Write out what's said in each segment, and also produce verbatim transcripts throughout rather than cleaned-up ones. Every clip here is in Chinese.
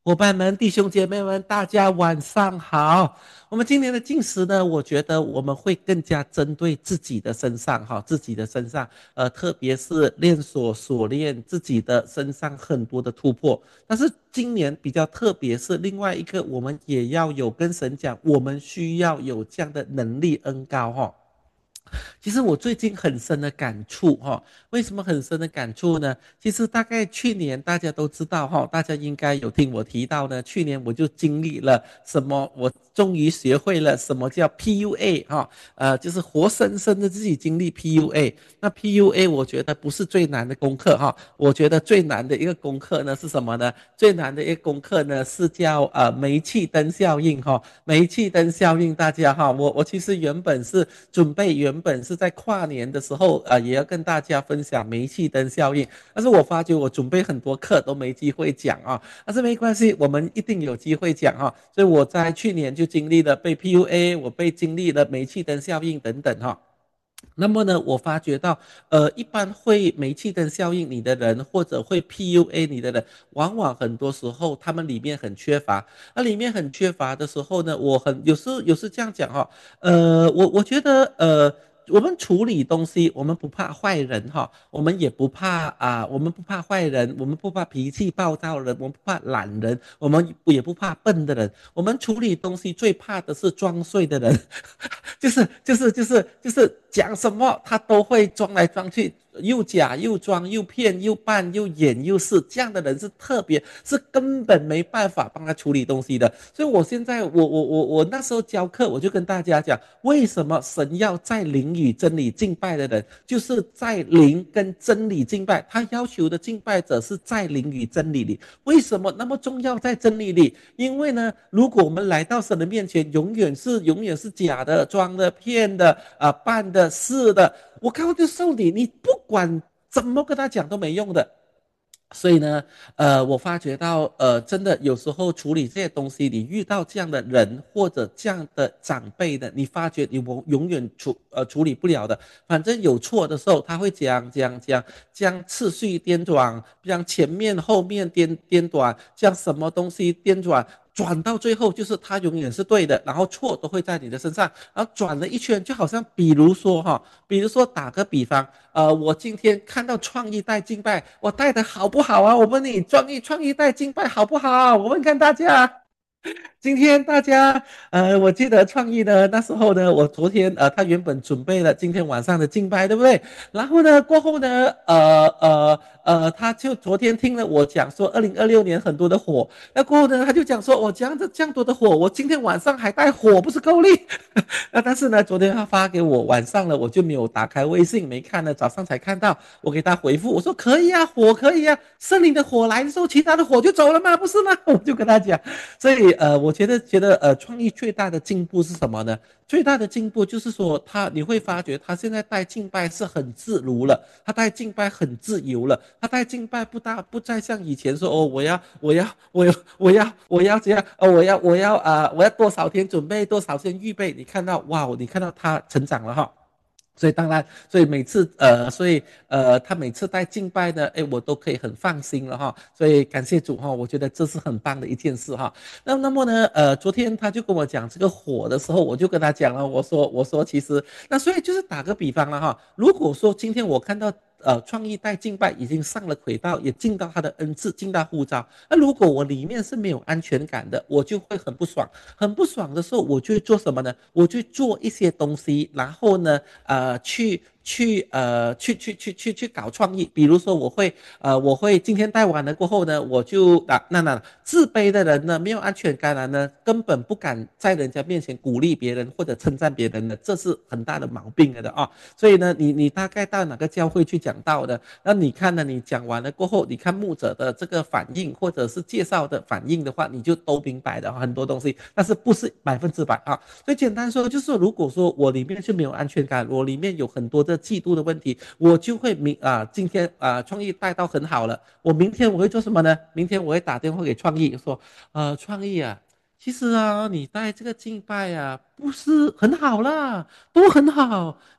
伙伴们、弟兄姐妹们，大家晚上好。我们今年的进食呢，我觉得我们会更加针对自己的身上，哈，自己的身上，呃，特别是练锁锁链自己的身上很多的突破。但是今年比较特别是另外一个，我们也要有跟神讲，我们需要有这样的能力恩高，哈。其实我最近很深的感触哈，为什么很深的感触呢？其实大概去年大家都知道哈，大家应该有听我提到呢。去年我就经历了什么，我终于学会了什么叫 P U A 哈，呃，就是活生生的自己经历 P U A。那 P U A 我觉得不是最难的功课哈，我觉得最难的一个功课呢是什么呢？最难的一个功课呢是叫呃煤气灯效应哈，煤气灯效应大家哈，我我其实原本是准备原本是在跨年的时候呃也要跟大家分享煤气灯效应，但是我发觉我准备很多课都没机会讲啊，但是没关系，我们一定有机会讲哈，所以我在去年就经历了被 P U A， 我被经历了煤气灯效应等等哈。那么呢，我发觉到，呃，一般会煤气灯效应你的人，或者会 P U A 你的人，往往很多时候他们里面很缺乏。那里面很缺乏的时候呢，我很有时有时这样讲哈、哦，呃，我我觉得，呃。我们处理东西，我们不怕坏人哈，我们也不怕啊、我们不怕坏人，我们不怕脾气暴躁的人，我们不怕懒人，我们也不怕笨的人，我们处理东西最怕的是装睡的人。就是就是就是就是讲什么他都会装来装去，又假又装又骗又扮又演又是，这样的人是特别是根本没办法帮他处理东西的。所以我现在我我我我那时候教课，我就跟大家讲，为什么神要在灵与真理敬拜的人，就是在灵跟真理敬拜，他要求的敬拜者是在灵与真理里。为什么那么重要在真理里？因为呢，如果我们来到神的面前，永远是永远是假的、装的、骗的、啊、呃扮的、是的，我靠，就受你，你不管怎么跟他讲都没用的。所以呢，呃，我发觉到，呃，真的有时候处理这些东西，你遇到这样的人或者这样的长辈的，你发觉你永永远处呃处理不了的。反正有错的时候，他会讲讲讲，将次序颠转，将前面后面颠颠转，将什么东西颠转。转到最后就是他永远是对的，然后错都会在你的身上，然后转了一圈，就好像比如说哈，比如说打个比方，呃，我今天看到创意带敬拜，我带的好不好啊？我问你，创意创意带敬拜好不好？我问看大家。今天大家，呃，我记得创意呢，那时候呢，我昨天呃，他原本准备了今天晚上的敬拜，对不对？然后呢，过后呢，呃呃呃，他就昨天听了我讲说，二零二六年很多的火，那过后呢，他就讲说，我这样子这样多的火，我今天晚上还带火，不是够力？那但是呢，昨天他发给我晚上了，我就没有打开微信，没看呢，早上才看到，我给他回复，我说可以啊，火可以啊，圣灵的火来的时候，其他的火就走了吗？不是吗？我就跟他讲。所以呃，我觉得觉得呃，创意最大的进步是什么呢？最大的进步就是说他，你会发觉他现在带敬拜是很自如了，他带敬拜很自由了，他带敬拜不大不再像以前说哦，我要我要我要我要我要这样哦，我要我要啊、呃，我要多少天准备多少天预备，你看到哇，你看到他成长了哈。所以当然，所以每次呃，所以呃，他每次带敬拜呢，哎，我都可以很放心了哈。所以感谢主哈，我觉得这是很棒的一件事哈。那那么呢，呃，昨天他就跟我讲这个火的时候，我就跟他讲了，我说我说其实那所以就是打个比方了哈，如果说今天我看到。呃，创意带敬拜已经上了轨道，也进到他的恩赐，进到呼召。那如果我里面是没有安全感的，我就会很不爽。很不爽的时候，我就会做什么呢？我就做一些东西，然后呢，呃，去去呃去去去去去搞创意。比如说，我会呃我会今天带完了过后呢，我就啊那那自卑的人呢，没有安全感的呢，根本不敢在人家面前鼓励别人或者称赞别人的，这是很大的毛病了的啊。所以呢，你你大概到哪个教会去讲道的？那你看呢？你讲完了过后，你看牧者的这个反应，或者是介绍的反应的话，你就都明白的很多东西，但是不是百分之百啊？所以简单说，就是说如果说我里面是没有安全感，我里面有很多的嫉妒的问题，我就会明啊，今天啊创意带到很好了，我明天我会做什么呢？明天我会打电话给创意说，呃，创意啊。其实啊，你带这个敬拜啊，不是很好啦，都很好，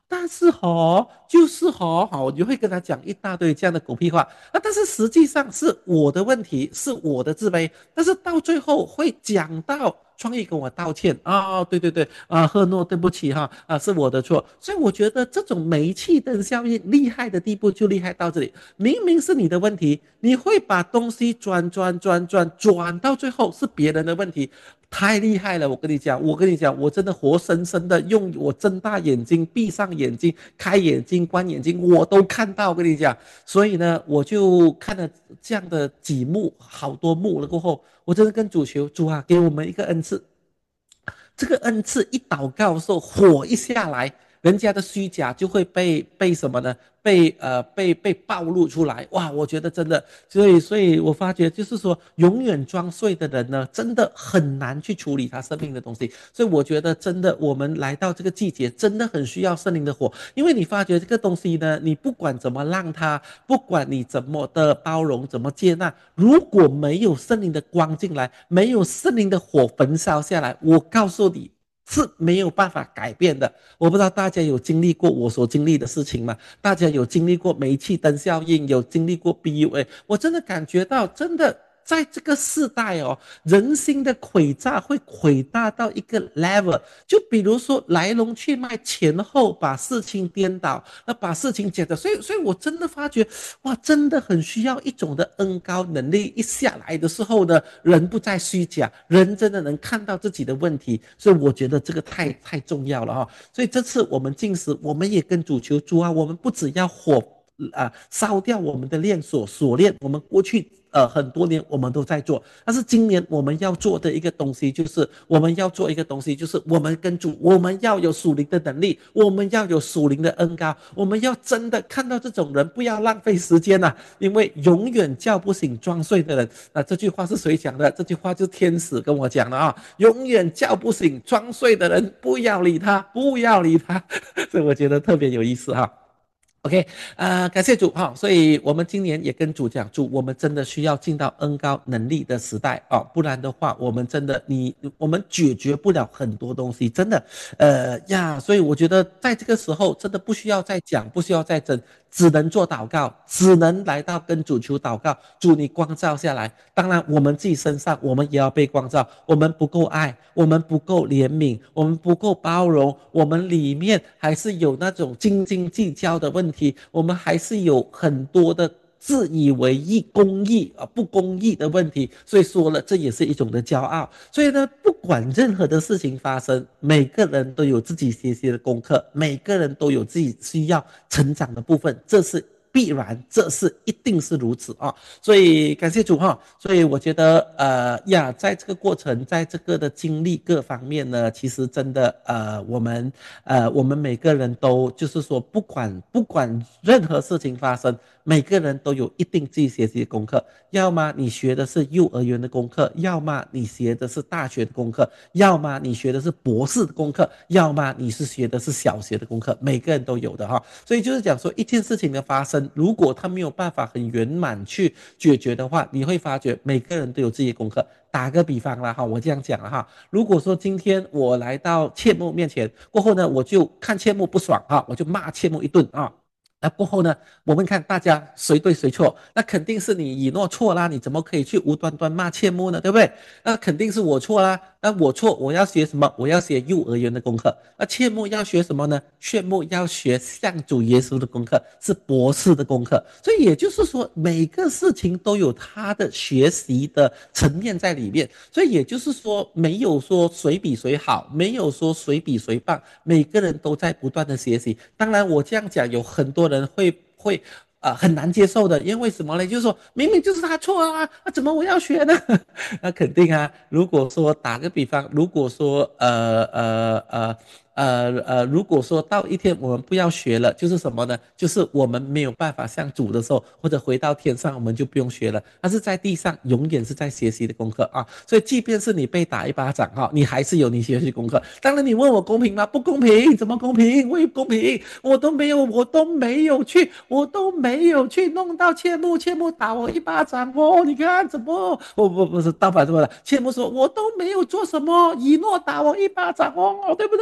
但是哦，就是哦，好，我就会跟他讲一大堆这样的狗屁话啊。但是实际上是我的问题，是我的自卑。但是到最后会讲到创意跟我道歉啊、哦，对对对啊，赫诺，对不起哈啊，是我的错。所以我觉得这种煤气灯效应厉害的地步就厉害到这里，明明是你的问题，你会把东西转转转转转到最后是别人的问题。太厉害了！我跟你讲，我跟你讲，我真的活生生的用我睁大眼睛、闭上眼睛、开眼睛、关眼睛，我都看到。我跟你讲，所以呢，我就看了这样的几幕，好多幕了过后，我真的跟主求主啊，给我们一个恩赐，这个恩赐一祷告的时候，火一下来，人家的虚假就会被被什么呢？被呃被被暴露出来。哇，我觉得真的，所以所以我发觉就是说，永远装睡的人呢，真的很难去处理他生命的东西。所以我觉得真的，我们来到这个季节，真的很需要圣灵的火，因为你发觉这个东西呢，你不管怎么让它，不管你怎么的包容，怎么接纳，如果没有圣灵的光进来，没有圣灵的火焚烧下来，我告诉你。是没有办法改变的。我不知道大家有经历过我所经历的事情吗？大家有经历过煤气灯效应，有经历过 P U A，我真的感觉到，真的在这个世代哦，人心的诡诈会诡大到一个 level。就比如说来龙去脉前后把事情颠倒，那把事情讲的，所以所以我真的发觉，哇，真的很需要一种的恩高能力一下来的时候呢，人不再虚假，人真的能看到自己的问题，所以我觉得这个太太重要了哈、哦。所以这次我们进食，我们也跟主求主啊，我们不只要火啊烧掉我们的链锁锁链，我们过去呃很多年我们都在做，但是今年我们要做的一个东西就是我们要做一个东西，就是我们跟主，我们要有属灵的能力，我们要有属灵的恩高，我们要真的看到这种人，不要浪费时间呐、啊，因为永远叫不醒装睡的人。那这句话是谁讲的？这句话就是天使跟我讲的啊，永远叫不醒装睡的人，不要理他，不要理他。所以我觉得特别有意思哈。OK，呃，感谢主哈、哦，所以我们今年也跟主讲，主我们真的需要进到恩高能力的时代哦，不然的话，我们真的你我们解决不了很多东西，真的，呃呀，所以我觉得在这个时候真的不需要再讲，不需要再争，只能做祷告，只能来到跟主求祷告，主你光照下来。当然，我们自己身上我们也要被光照，我们不够爱，我们不够怜悯，我们不够包容，我们里面还是有那种斤斤计较的问题，我们还是有很多的自以为意、公义啊不公义的问题，所以说了，这也是一种的骄傲。所以呢，不管任何的事情发生，每个人都有自己学习的功课，每个人都有自己需要成长的部分，这是必然，这是一定是如此啊。所以感谢主哈。所以我觉得呃呀，在这个过程，在这个的经历各方面呢，其实真的呃，我们呃我们每个人都就是说，不管不管任何事情发生。每个人都有一定自己学习的功课，要么你学的是幼儿园的功课，要么你学的是大学的功课，要么你学的是博士的功课，要么你是学的是小学的功课，每个人都有的哈。所以就是讲说，一件事情的发生，如果他没有办法很圆满去解决的话，你会发觉每个人都有自己的功课。打个比方啦哈，我这样讲了哈，如果说今天我来到切木面前过后呢，我就看切木不爽哈，我就骂切木一顿啊。那过后呢，我们看大家谁对谁错，那肯定是你以诺错啦，你怎么可以去无端端骂切木呢？对不对？那肯定是我错啦，那我错，我要学什么？我要学幼儿园的功课。那切木要学什么呢？切木要学向主耶稣的功课，是博士的功课。所以也就是说，每个事情都有他的学习的层面在里面。所以也就是说，没有说谁比谁好，没有说谁比谁棒，每个人都在不断的学习。当然，我这样讲，有很多人会会呃很难接受的，因为什么呢？就是说明明就是他错啊，那怎么我要学呢？那肯定啊。如果说打个比方，如果说呃呃呃呃呃，如果说到一天我们不要学了，就是什么呢？就是我们没有办法像主的时候，或者回到天上，我们就不用学了。但是在地上永远是在学习的功课啊。所以即便是你被打一巴掌哈，你还是有你学习功课。当然你问我公平吗？不公平，怎么公平？为公平？我都没有，我都没有去，我都没有去弄到切木，切木打我一巴掌哦。你看怎么？我不不是倒反什么了？切木说我都没有做什么，以诺打我一巴掌哦，对不对？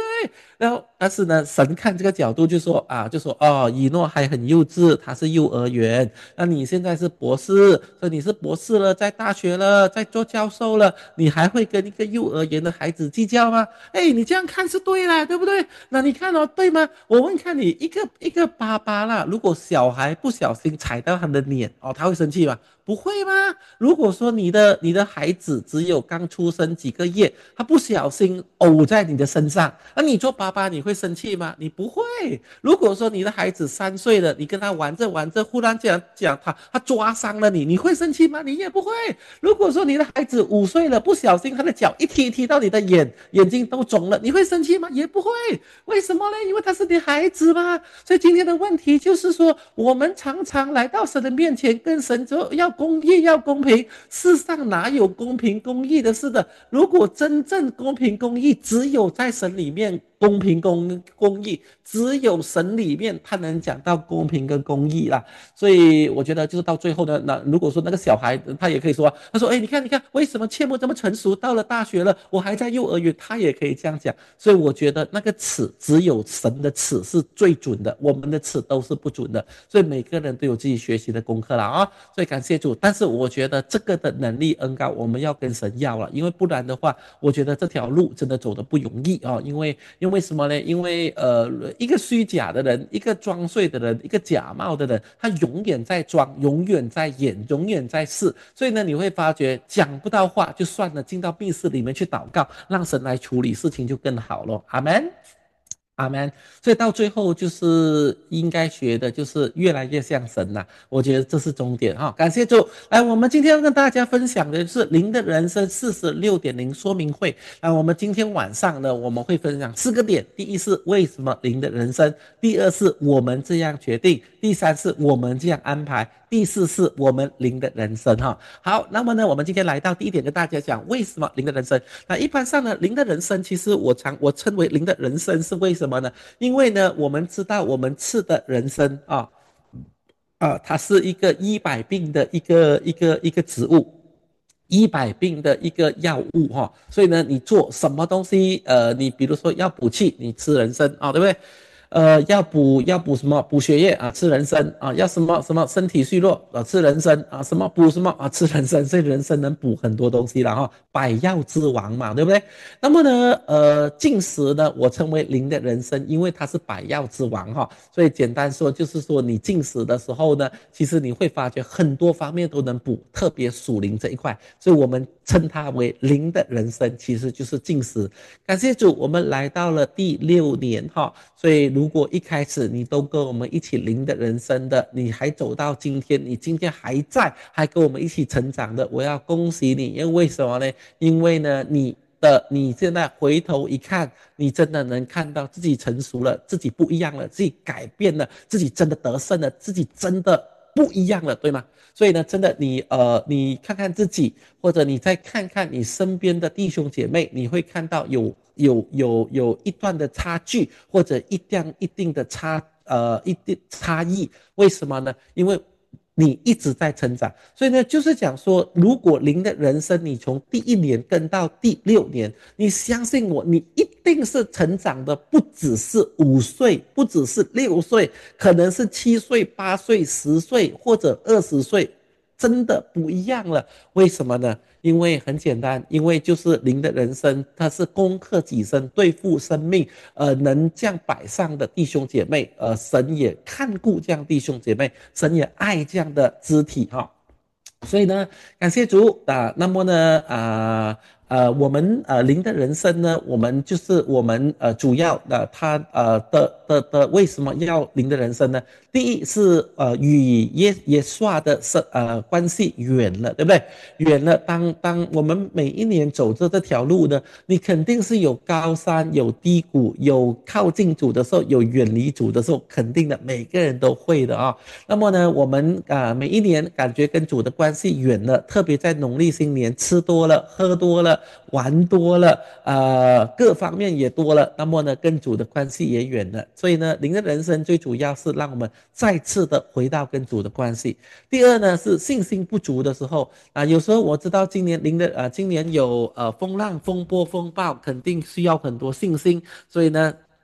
然后，但是呢，神看这个角度就说啊，就说哦，以诺还很幼稚，他是幼儿园，那你现在是博士，所以你是博士了，在大学了，在做教授了，你还会跟一个幼儿园的孩子计较吗？哎，你这样看是对啦，对不对？那你看哦，对吗？我问看你，一个一个爸爸啦，如果小孩不小心踩到他的脸哦，他会生气吗？不会吗？如果说你的你的孩子只有刚出生几个月，他不小心呕在你的身上，那你做爸爸你会生气吗？你不会。如果说你的孩子三岁了，你跟他玩着玩着，忽然间讲他他抓伤了你，你会生气吗？你也不会。如果说你的孩子五岁了，不小心他的脚一踢踢到你的眼，眼睛都肿了，你会生气吗？也不会。为什么呢？因为他是你孩子嘛。所以今天的问题就是说，我们常常来到神的面前，跟神说要公义，要公平。世上哪有公平公义的事的？如果真正公平公义，只有在神里面公平公公义，只有神里面他能讲到公平跟公义啦。所以我觉得就是到最后呢，那如果说那个小孩他也可以说，他说，哎，你看你看，为什么切莫这么成熟，到了大学了，我还在幼儿园，他也可以这样讲。所以我觉得那个尺只有神的尺是最准的，我们的尺都是不准的。所以每个人都有自己学习的功课了啊。所以感谢主，但是我觉得这个的能力恩高，我们要跟神要了，因为不然的话，我觉得这条路真的走得不容易啊。因为因为什么呢？因为呃，一个虚假的人，一个装睡的人，一个假冒的人，他永远在装，永远在演，永远在试。所以呢，你会发觉讲不到话就算了，进到密室里面去祷告，让神来处理事情就更好了。阿门。阿门。所以到最后就是应该学的就是越来越像神呐、我觉得这是重点哈。感谢主。来，我们今天要跟大家分享的是灵的人生四十六点零说明会。那我们今天晚上呢，我们会分享四个点。第一是为什么灵的人生，第二是我们这样决定，第三是我们这样安排，第四是我们灵的人生哈。好，那么呢，我们今天来到第一点，跟大家讲为什么灵的人生。那一般上呢，灵的人生其实我常我称为灵的人生是为什么呢？因为呢，我们知道我们吃的人参啊啊，它是一个医百病的一个一个一个植物。医百病的一个药物哈、哦，所以呢，你做什么东西，呃，你比如说要补气，你吃人参啊、哦，对不对？呃，要补要补什么？补血液啊，吃人参啊；要什么什么身体虚弱啊，吃人参啊；什么补什么啊，吃人参。所以人参能补很多东西了哈，百药之王嘛，对不对？那么呢，呃，进食呢，我称为灵的人参，因为它是百药之王哈。所以简单说，就是说你进食的时候呢，其实你会发觉很多方面都能补，特别属灵这一块，所以我们称它为灵的人参，其实就是进食。感谢主，我们来到了第六年哈。所以如果一开始你都跟我们一起灵的人生的，你还走到今天，你今天还在，还跟我们一起成长的，我要恭喜你。因为什么呢？因为呢，你的你现在回头一看，你真的能看到自己成熟了，自己不一样了，自己改变了，自己真的得胜了，自己真的不一样了，对吗？所以呢，真的你呃，你看看自己，或者你再看看你身边的弟兄姐妹，你会看到有有有有一段的差距，或者一定一定的差呃一定差异。为什么呢？因为你一直在成长，所以呢，就是讲说，如果您的人生你从第一年跟到第六年，你相信我，你一定是成长的，不只是五岁，不只是六岁，可能是七岁、八岁、十岁或者二十岁，真的不一样了。为什么呢？因为很简单，因为就是您的人生，它是攻克己身，对付生命，呃，能这样摆上的弟兄姐妹，呃，神也看顾这样弟兄姐妹，神也爱这样的肢体哈、哦。所以呢，感谢主啊。那么呢，啊呃，我们呃灵的人生呢，我们就是我们呃主要的他呃的的的为什么要灵的人生呢？第一是呃与耶耶稣的生呃关系远了，对不对？远了，当当我们每一年走着这条路呢，你肯定是有高山，有低谷，有靠近主的时候，有远离主的时候，肯定的，每个人都会的啊、哦。那么呢，我们啊、呃、每一年感觉跟主的关系远了，特别在农历新年吃多了、喝多了、玩多了，呃，各方面也多了，那么呢，跟主的关系也远了。所以呢，灵的人生最主要是让我们再次的回到跟主的关系。第二呢，是信心不足的时候啊、呃，有时候我知道今年灵的啊、呃，今年有呃风浪、风波、风暴，肯定需要很多信心，所以呢。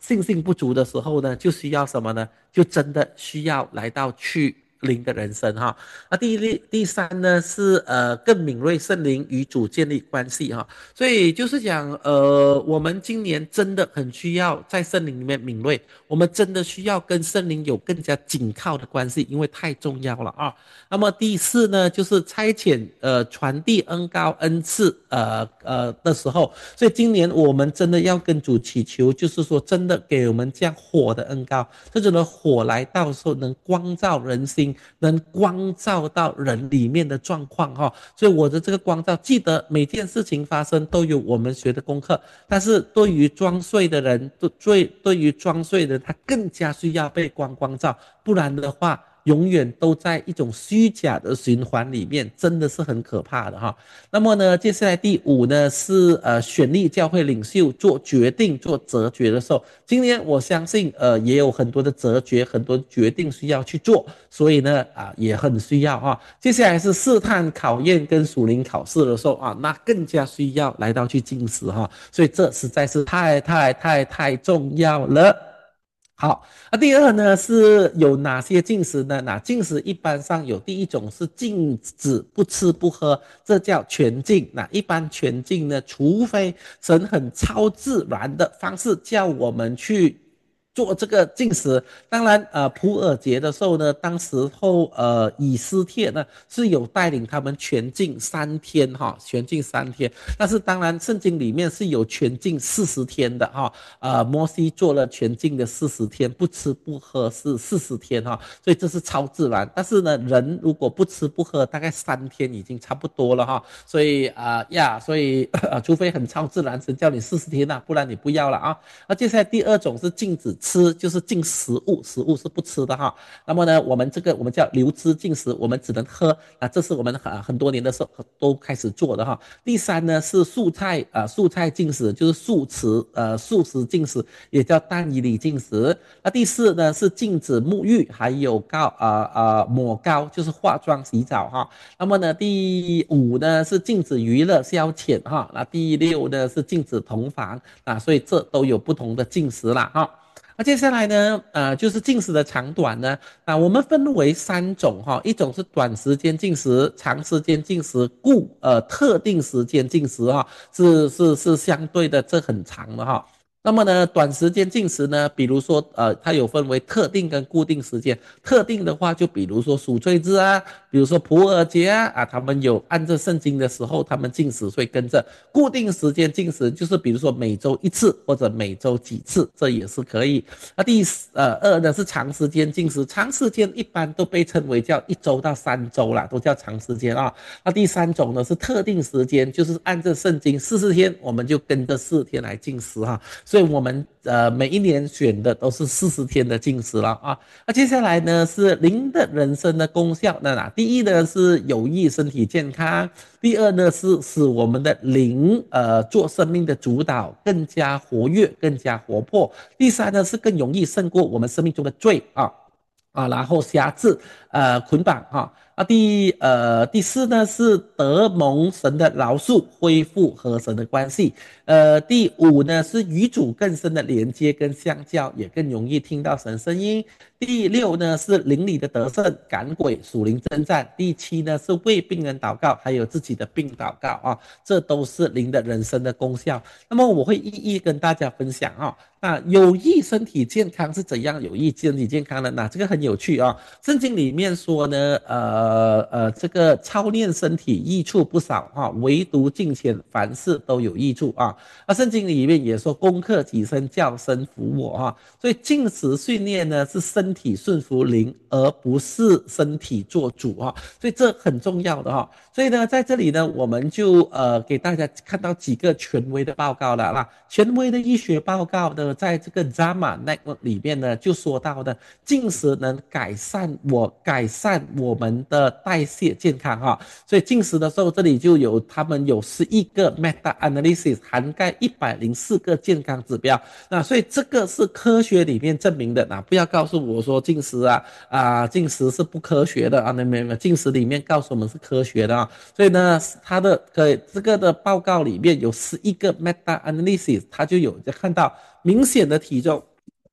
信心不足的时候呢，就需要什么呢？就真的需要来到去灵的人生哈。那第一第三呢是呃更敏锐圣灵与主建立关系哈。所以就是讲呃我们今年真的很需要在圣灵里面敏锐，我们真的需要跟圣灵有更加紧靠的关系，因为太重要了啊。那么第四呢，就是差遣呃传递恩膏恩赐呃呃的时候，所以今年我们真的要跟主祈求，就是说真的给我们这样火的恩膏，这种的火来到时候能光照人心，能光照到人里面的状况哈、哦。所以我的这个光照，记得每件事情发生都有我们学的功课，但是对于装睡的人，对对于装睡的人，他更加需要被光光照，不然的话。永远都在一种虚假的循环里面，真的是很可怕的哈。那么呢，接下来第五呢是呃选立教会领袖做决定、做择决的时候，今年我相信呃也有很多的择决、很多决定需要去做，所以呢啊、呃、也很需要哈。接下来是试探、考验跟属灵考试的时候啊，那更加需要来到去进食哈。所以这实在是太太太太重要了。好，那第二呢是有哪些禁食呢？那禁食一般上有第一种是禁止不吃不喝，这叫全禁。那一般全禁呢，除非神很超自然的方式叫我们去做这个禁食。当然呃普尔节的时候呢，当时候呃以斯帖呢是有带领他们全禁三天哈，全禁三天。但是当然圣经里面是有全禁四十天的哈，呃摩西做了全禁的四十天，不吃不喝是四十天哈，所以这是超自然。但是呢，人如果不吃不喝，大概三天已经差不多了哈。所以啊、呃、呀，所以、呃、除非很超自然，神叫你四十天啊，不然你不要了啊。那接下来第二种是禁止吃，就是禁食物，食物是不吃的哈。那么呢，我们这个我们叫流吃禁食，我们只能喝啊，这是我们很很多年的时候都开始做的哈。第三呢是素菜啊、呃，素菜禁食，就是素食呃素食禁食，也叫但以理禁食。那第四呢是禁止沐浴，还有膏啊啊、呃、抹膏，就是化妆洗澡哈。那么呢第五呢是禁止娱乐消遣哈。那第六呢是禁止同房啊，所以这都有不同的禁食啦哈。那接下来呢，呃，就是禁食的长短呢，啊，我们分为三种哈，一种是短时间禁食，长时间禁食，故呃特定时间禁食哈，是是是相对的，这很长的哈。那么呢，短时间禁食呢，比如说呃，它有分为特定跟固定时间。特定的话，就比如说赎罪日啊，比如说普尔节啊，啊，他们有按照圣经的时候，他们禁食，所以跟着固定时间禁食，就是比如说每周一次或者每周几次，这也是可以。那第呃二呢是长时间禁食，长时间一般都被称为叫一周到三周啦，都叫长时间啊。那第三种呢是特定时间，就是按照圣经四十天，我们就跟着四天来禁食哈。所以我们呃每一年选的都是四十天的禁食了啊。那接下来呢是灵的人生的功效，那哪？第一呢是有益身体健康，第二呢是使我们的灵呃做生命的主导更加活跃，更加活泼。第三呢是更容易胜过我们生命中的罪啊啊，然后辖制呃捆绑哈。啊，第呃第四呢是得蒙神的饶恕，恢复和神的关系。呃，第五呢是与主更深的连接跟相交，也更容易听到神声音。第六呢是灵里的得胜，赶鬼属灵征战。第七呢是为病人祷告，还有自己的病祷告啊，这都是灵的人生的功效。那么我会一一跟大家分享啊。那有益身体健康是怎样有益身体健康的呢？这个很有趣啊。圣经里面说呢，呃呃，这个操练身体益处不少哈、啊，唯独敬虔凡事都有益处啊。那圣经里面也说，攻克己身，叫身服我哈、啊。所以进食训练呢是身体顺服灵，而不是身体做主哈、啊。所以这很重要的哈、啊。所以呢，在这里呢，我们就呃给大家看到几个权威的报告了啦。权威的医学报告呢，在这个 J A M A Network 里面呢，就说到的进食能改善我改善我们的代谢健康哈。所以进食的时候，这里就有他们有十一个 meta analysis，涵盖一百零四个健康指标。那所以这个是科学里面证明的，那不要告诉我说进食啊啊进食是不科学的啊，那没有进食里面告诉我们是科学的啊。所以呢，它的呃这个的报告里面有十一个 meta analysis，它就有看到明显的体重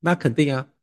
那肯定啊。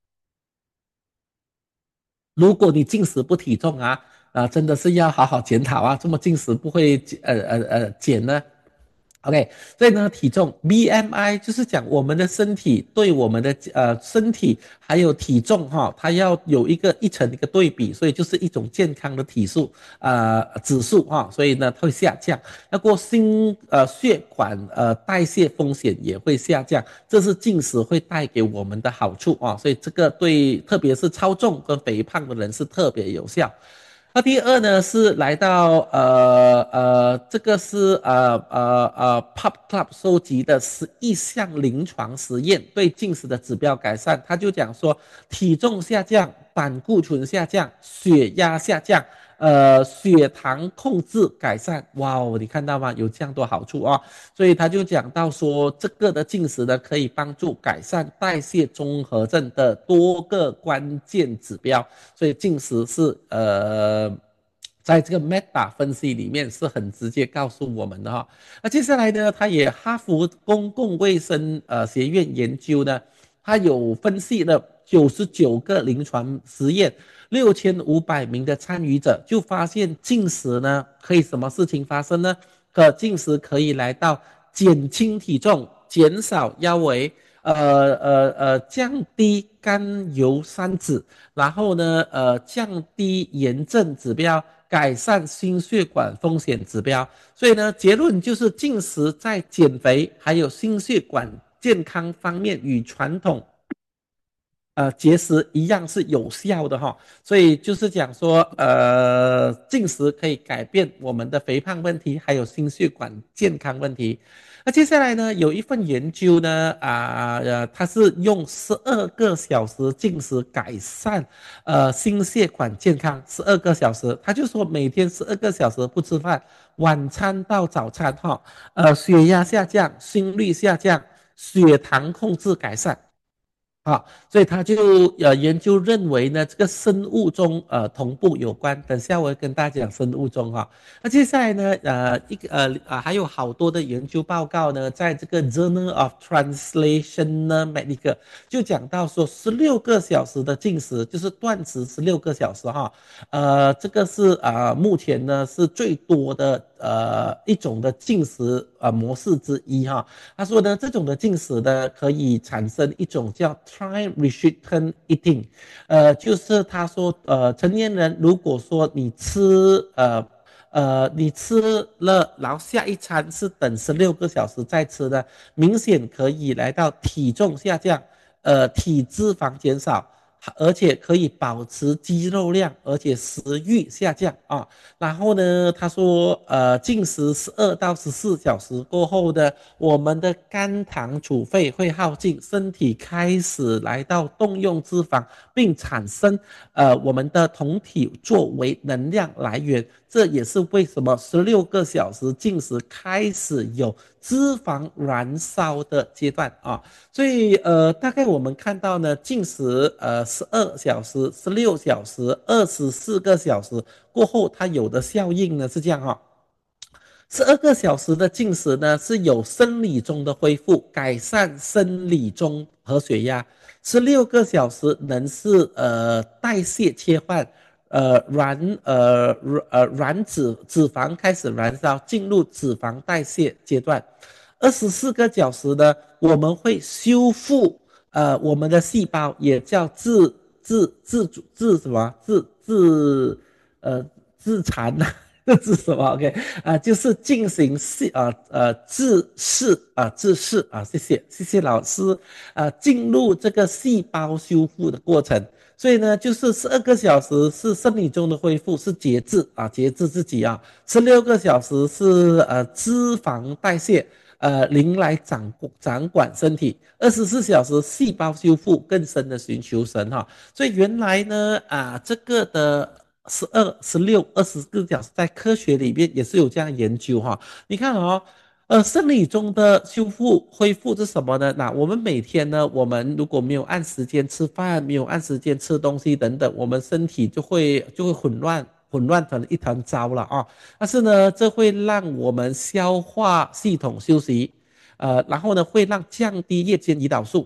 如果你进食不体重啊，啊、真的是要好好检讨啊，这么进食不会呃呃呃减呢？OK，所以呢，体重 B M I 就是讲我们的身体对我们的呃身体还有体重哈，它要有一个一成的一个对比，所以就是一种健康的体数呃指数哈，所以呢它会下降。那过心呃血管呃代谢风险也会下降，这是进食会带给我们的好处啊，所以这个对特别是超重跟肥胖的人是特别有效。那第二呢是来到呃呃，这个是呃呃呃 P U B Club 收集的十一项临床实验对进食的指标改善，他就讲说体重下降、胆固醇下降、血压下降、呃血糖控制改善。哇哦，你看到吗？有这样多好处啊！所以他就讲到说，这个的进食呢可以帮助改善代谢综合症的多个关键指标。所以进食是呃，在这个 Meta 分析里面是很直接告诉我们的哈。那接下来呢，他也哈佛公共卫生呃学院研究呢，他有分析了九十九个临床实验，六千五百名的参与者，就发现进食呢可以什么事情发生呢？可进食可以来到减轻体重、减少腰围。呃呃呃，降低甘油三酯，然后呢，呃，降低炎症指标，改善心血管风险指标。所以呢，结论就是进食在减肥还有心血管健康方面与传统呃节食一样是有效的哈，所以就是讲说，呃，进食可以改变我们的肥胖问题，还有心血管健康问题。那接下来呢，有一份研究呢，啊呃，它是用十二个小时进食改善呃心血管健康，十二个小时，他就说每天十二个小时不吃饭，晚餐到早餐哈，呃，血压下降，心率下降，血糖控制改善。啊，所以他就呃研究认为呢，这个生物钟呃同步有关。等下我会跟大家讲生物钟哈。那接下来呢，呃一个呃啊还有好多的研究报告呢，在这个 Journal of Translational Medicine 就讲到说，十六个小时的进食就是断食十六个小时哈，呃这个是啊、呃、目前呢是最多的呃一种的进食呃模式之一哈。他说呢，这种的进食呢，可以产生一种叫 time restricted eating，呃，就是他说，呃，成年人如果说你吃，呃，呃，你吃了，然后下一餐是等十六个小时再吃的，明显可以来到体重下降，呃，体脂肪减少，而且可以保持肌肉量，而且食欲下降啊。然后呢，他说，呃，进食十二到十四小时过后呢，我们的肝糖储备会耗尽，身体开始来到动用脂肪，并产生呃我们的酮体作为能量来源。这也是为什么十六个小时进食开始有脂肪燃烧的阶段啊。所以呃，大概我们看到呢，进食呃十二小时、十六小时、二十四个小时过后，它有的效应呢是这样哈、哦。十二个小时的进食呢，是有生理钟的恢复，改善生理钟和血压。十六个小时能是呃代谢切换，呃燃呃呃燃脂脂肪开始燃烧，进入脂肪代谢阶段。二十四个小时呢，我们会修复呃我们的细胞，也叫自自自主自什么自自呃自残呐、啊。这是什么？OK 啊、呃，就是进行自啊呃自噬啊自噬啊，谢谢谢谢老师啊、呃，进入这个细胞修复的过程。所以呢，就是十二个小时是生理钟的恢复，是节制啊，节制自己啊。十六个小时是呃脂肪代谢，呃灵来掌掌管身体。二十四小时细胞修复，更深的寻求神哈。所以原来呢啊，这个的十二、十六、二十四小时在科学里面也是有这样研究哈。你看哦。呃，生理中的修复恢复是什么呢？那我们每天呢，我们如果没有按时间吃饭，没有按时间吃东西等等，我们身体就会就会混乱，混乱成一团糟了啊。但是呢，这会让我们消化系统休息，呃，然后呢，会让降低夜间胰岛素。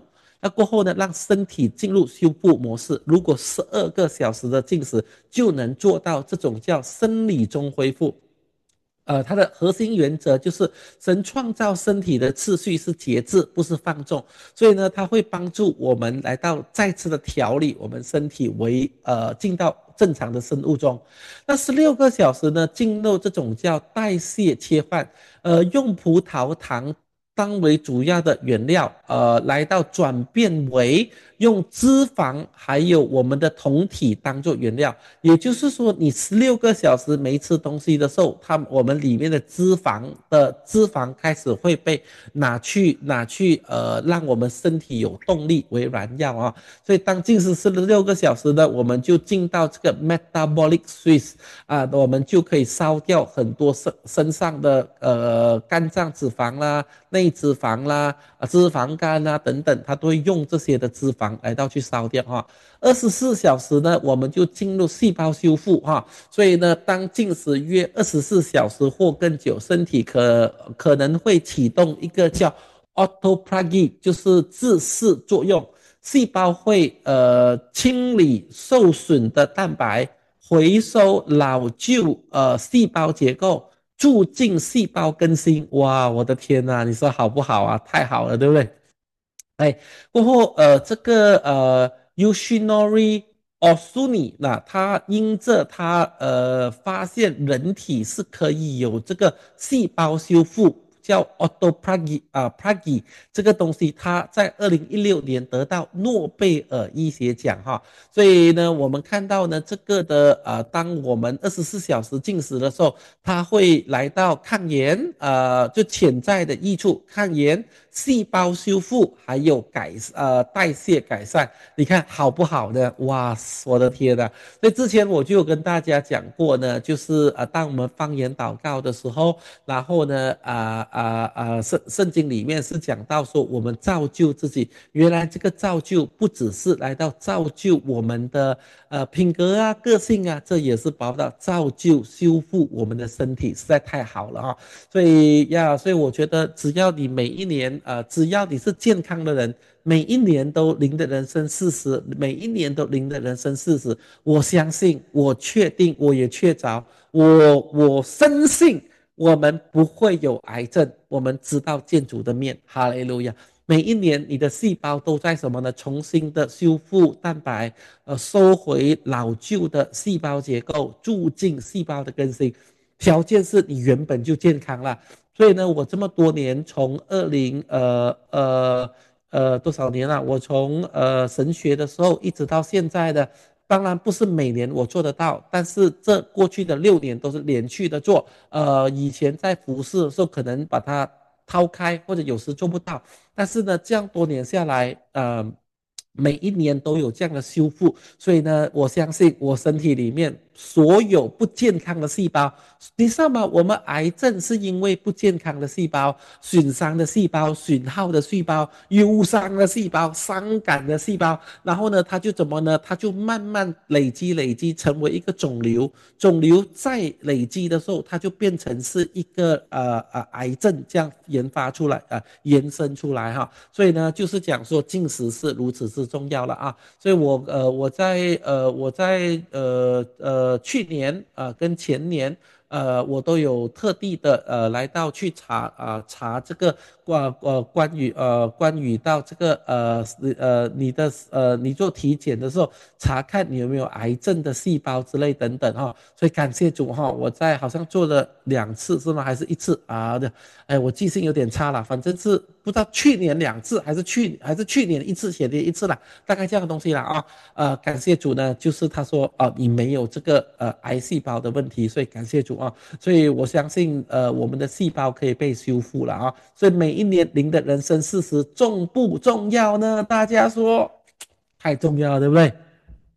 那过后呢，让身体进入修复模式。如果十二个小时的进食就能做到这种叫生理钟恢复。呃，它的核心原则就是神创造身体的次序是节制，不是放纵，所以呢，它会帮助我们来到再次的调理我们身体为呃进到正常的生物钟。那十六个小时呢，进入这种叫代谢切换，呃，用葡萄糖当为主要的原料，呃，来到转变为用脂肪还有我们的酮体当做原料。也就是说，你十六个小时没吃东西的时候，它我们里面的脂肪的脂肪开始会被拿去拿去呃，让我们身体有动力为燃料啊。所以当进食四十六个小时呢，我们就进到这个 metabolic switch 啊，我们就可以烧掉很多身身上的呃肝脏脂肪啦、内脂肪啦、脂肪肝啦等等，它都会用这些的脂肪来到去烧掉哈。二十四小时呢，我们就进入细胞修复哈。所以呢，当进食约二十四小时或更久，身体可可能会启动一个叫 autophagy， 就是自噬作用。细胞会呃清理受损的蛋白，回收老旧呃细胞结构，促进细胞更新。哇，我的天哪，你说好不好啊？太好了，对不对？哎，过后呃，这个呃，Yoshinori Osuni，那他因着他呃发现人体是可以有这个细胞修复，叫 autophagy 啊 phagy 这个东西，他在二零一六年得到诺贝尔医学奖哈。所以呢，我们看到呢，这个的呃，当我们二十四小时进食的时候，它会来到抗炎，呃，就潜在的益处，抗炎、细胞修复，还有改呃代谢改善，你看好不好呢？哇，我的天呐！所以之前我就有跟大家讲过呢，就是呃，当我们方言祷告的时候，然后呢，啊啊啊，圣圣经里面是讲到说，我们造就自己，原来这个造就不只是来到造就我们的呃品格啊、个性啊，这也是包括造就、修复我们的身体，实在太好了哈。所以呀，所以我觉得只要你每一年呃，只要你是健康的人，每一年都赢的人生四十，每一年都赢的人生四十，我相信，我确定，我也确凿，我我深信我们不会有癌症，我们知道建主的面，哈利路亚。每一年你的细胞都在什么呢？重新的修复蛋白，呃，收回老旧的细胞结构，促进细胞的更新。条件是你原本就健康了。所以呢，我这么多年从二零呃呃呃多少年了？我从呃神学的时候一直到现在的，当然不是每年我做得到，但是这过去的六年都是连续的做。呃，以前在服侍的时候可能把它抛开，或者有时做不到，但是呢，这样多年下来，呃。每一年都有这样的修复，所以呢，我相信我身体里面所有不健康的细胞，你知道吗？我们癌症是因为不健康的细胞、损伤的细胞、损耗的细胞、忧伤的细胞、伤感的细胞，然后呢，它就怎么呢？它就慢慢累积、累积，成为一个肿瘤。肿瘤再累积的时候，它就变成是一个呃呃癌症这样研发出来呃延伸出来哈。所以呢，就是讲说进食是如此之重要了啊。所以我呃我在呃我在呃呃去年呃跟前年。呃，我都有特地的呃来到去查啊、呃、查这个关呃关于呃关于到这个呃呃你的呃你做体检的时候查看你有没有癌症的细胞之类等等哈、哦，所以感谢主哈、哦，我在好像做了两次是吗？还是一次啊的？哎，我记性有点差了，反正是不知道去年两次还是去还是去年一次写的一次啦，大概这样的东西啦啊。呃，感谢主呢，就是他说哦、呃，你没有这个呃癌细胞的问题，所以感谢主啊。所以我相信呃我们的细胞可以被修复了啊。所以每一年龄的人生四十重不重要呢？大家说太重要了，对不对？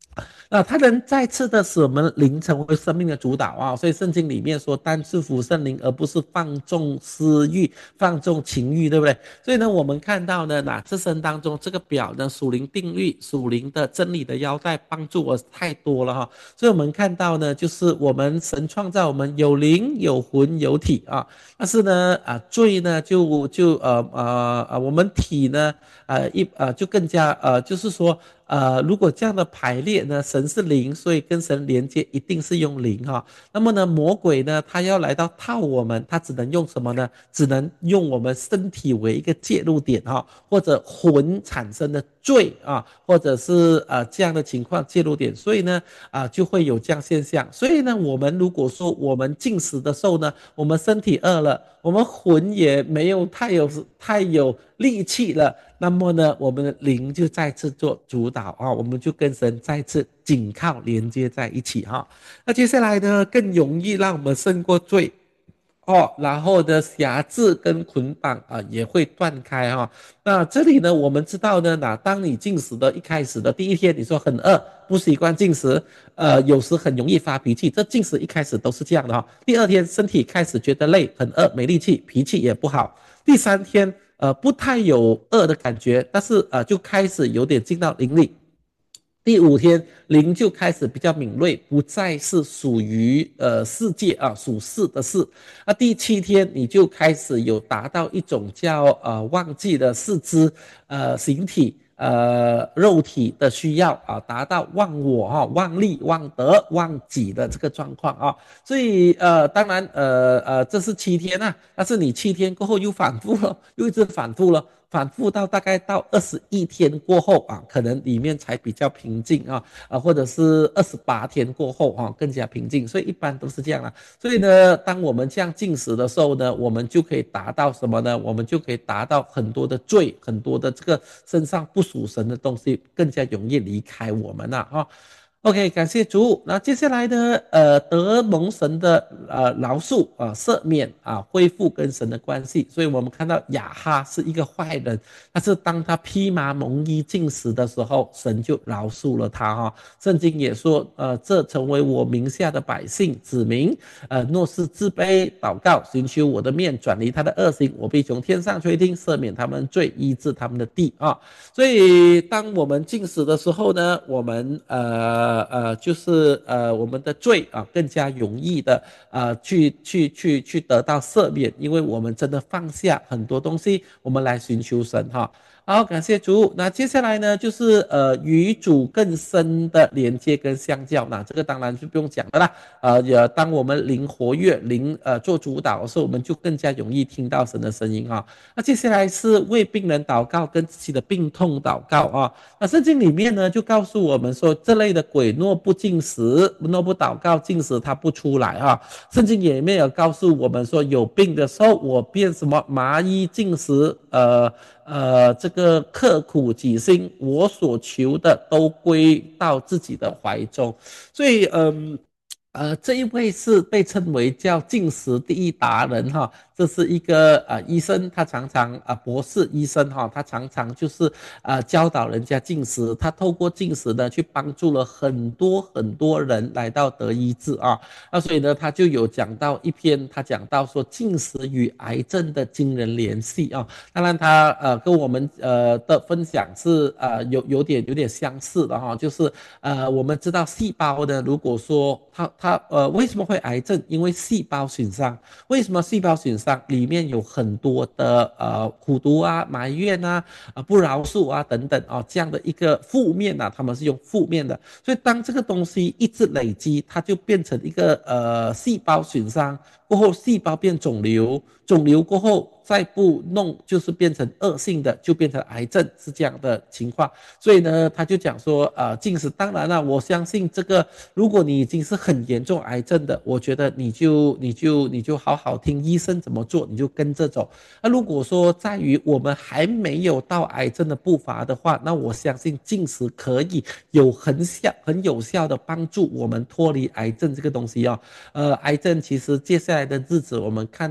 那他能再次的使我们灵成为生命的主导啊，所以圣经里面说单制服圣灵，而不是放纵私欲、放纵情欲，对不对？所以呢，我们看到呢，那这生当中这个表呢，属灵定律、属灵的真理的腰带，帮助我太多了哈。所以我们看到呢，就是我们神创造我们有灵、有魂、有体啊，但是呢，啊罪呢就就呃呃呃，我们体呢，呃一呃就更加呃就是说。呃，如果这样的排列呢，神是灵，所以跟神连接一定是用灵哈。那么呢，魔鬼呢，他要来到套我们，他只能用什么呢？只能用我们身体为一个介入点哈，或者魂产生的罪啊，或者是呃这样的情况介入点，所以呢，啊、呃、就会有这样现象。所以呢，我们如果说我们进食的时候呢，我们身体饿了，我们魂也没有太有太有力气了。那么呢，我们的灵就再次做主导啊，我们就跟神再次紧靠连接在一起哈。那接下来呢，更容易让我们胜过罪哦，然后的辖制跟捆绑啊也会断开哈。那这里呢，我们知道呢，那当你进食的一开始的第一天，你说很饿，不习惯进食，呃，有时很容易发脾气，这进食一开始都是这样的哈。第二天身体开始觉得累，很饿，没力气，脾气也不好。第三天。呃，不太有饿的感觉，但是呃，就开始有点进到灵里。第五天，灵就开始比较敏锐，不再是属于呃世界啊属世的事。那第七天，你就开始有达到一种叫呃忘记的四肢呃形体。呃，肉体的需要啊，达到忘我哈、啊、忘利、忘德、忘己的这个状况啊，所以呃，当然呃呃，这是七天啊，但是你七天过后又反复了，又一直反复了，反复到大概到二十一天过后啊，可能里面才比较平静啊，啊，或者是二十八天过后啊，更加平静，所以一般都是这样啦。所以呢，当我们这样进食的时候呢，我们就可以达到什么呢？我们就可以达到很多的罪，很多的这个身上不属神的东西，更加容易离开我们了啊。OK，感谢主。那接下来呢？呃，得蒙神的呃饶恕啊、呃赦免啊，恢复跟神的关系。所以我们看到亚哈是一个坏人，但是当他披麻蒙衣进食的时候，神就饶恕了他哈、哦。圣经也说，呃，这成为我名下的百姓子民，呃，若是自卑祷告，寻求我的面，转离他的恶行，我必从天上垂听，赦免他们罪，医治他们的地啊。所以当我们进食的时候呢，我们呃呃就是呃我们的罪啊更加容易的呃去去去去得到赦免，因为我们真的放下很多东西，我们来寻求神哈。好，感谢主。那接下来呢，就是呃与主更深的连接跟相交。那这个当然就不用讲了啦。呃，也当我们灵活跃、灵呃做主导的时候，我们就更加容易听到神的声音哈。那接下来是为病人祷告，跟自己的病痛祷告啊。那圣经里面呢，就告诉我们说，这类的鬼若不进食，若不祷告进食，他不出来啊。圣经里面有告诉我们说，有病的时候，我便什么麻衣进食，呃。呃，这个刻苦己心，我所求的都归到自己的怀中，所以，嗯，呃，这一位是被称为叫进食第一达人哈，这是一个呃医生，他常常啊、呃、博士医生哈，他常常就是呃教导人家进食，他透过进食呢去帮助了很多很多人来到得医治啊，那所以呢他就有讲到一篇，他讲到说进食与癌症的惊人联系啊，当然他呃跟我们呃的分享是呃有有点有点相似的哈，就是呃我们知道细胞呢，如果说它它它呃为什么会癌症？因为细胞损伤。为什么细胞损伤？里面有很多的呃苦毒啊、埋怨啊、呃不饶恕啊等等啊、哦、这样的一个负面啊，他们是用负面的。所以当这个东西一直累积，它就变成一个呃细胞损伤过后，细胞变肿瘤，肿瘤过后再不弄，就是变成恶性的，就变成癌症，是这样的情况。所以呢，他就讲说，呃，进食，当然了，我相信这个，如果你已经是很严重癌症的，我觉得你就你就你就好好听医生怎么做，你就跟着走。那如果说在于我们还没有到癌症的步伐的话，那我相信进食可以有很效、很有效的帮助我们脱离癌症这个东西哦。呃，癌症其实接下来的日子，我们看到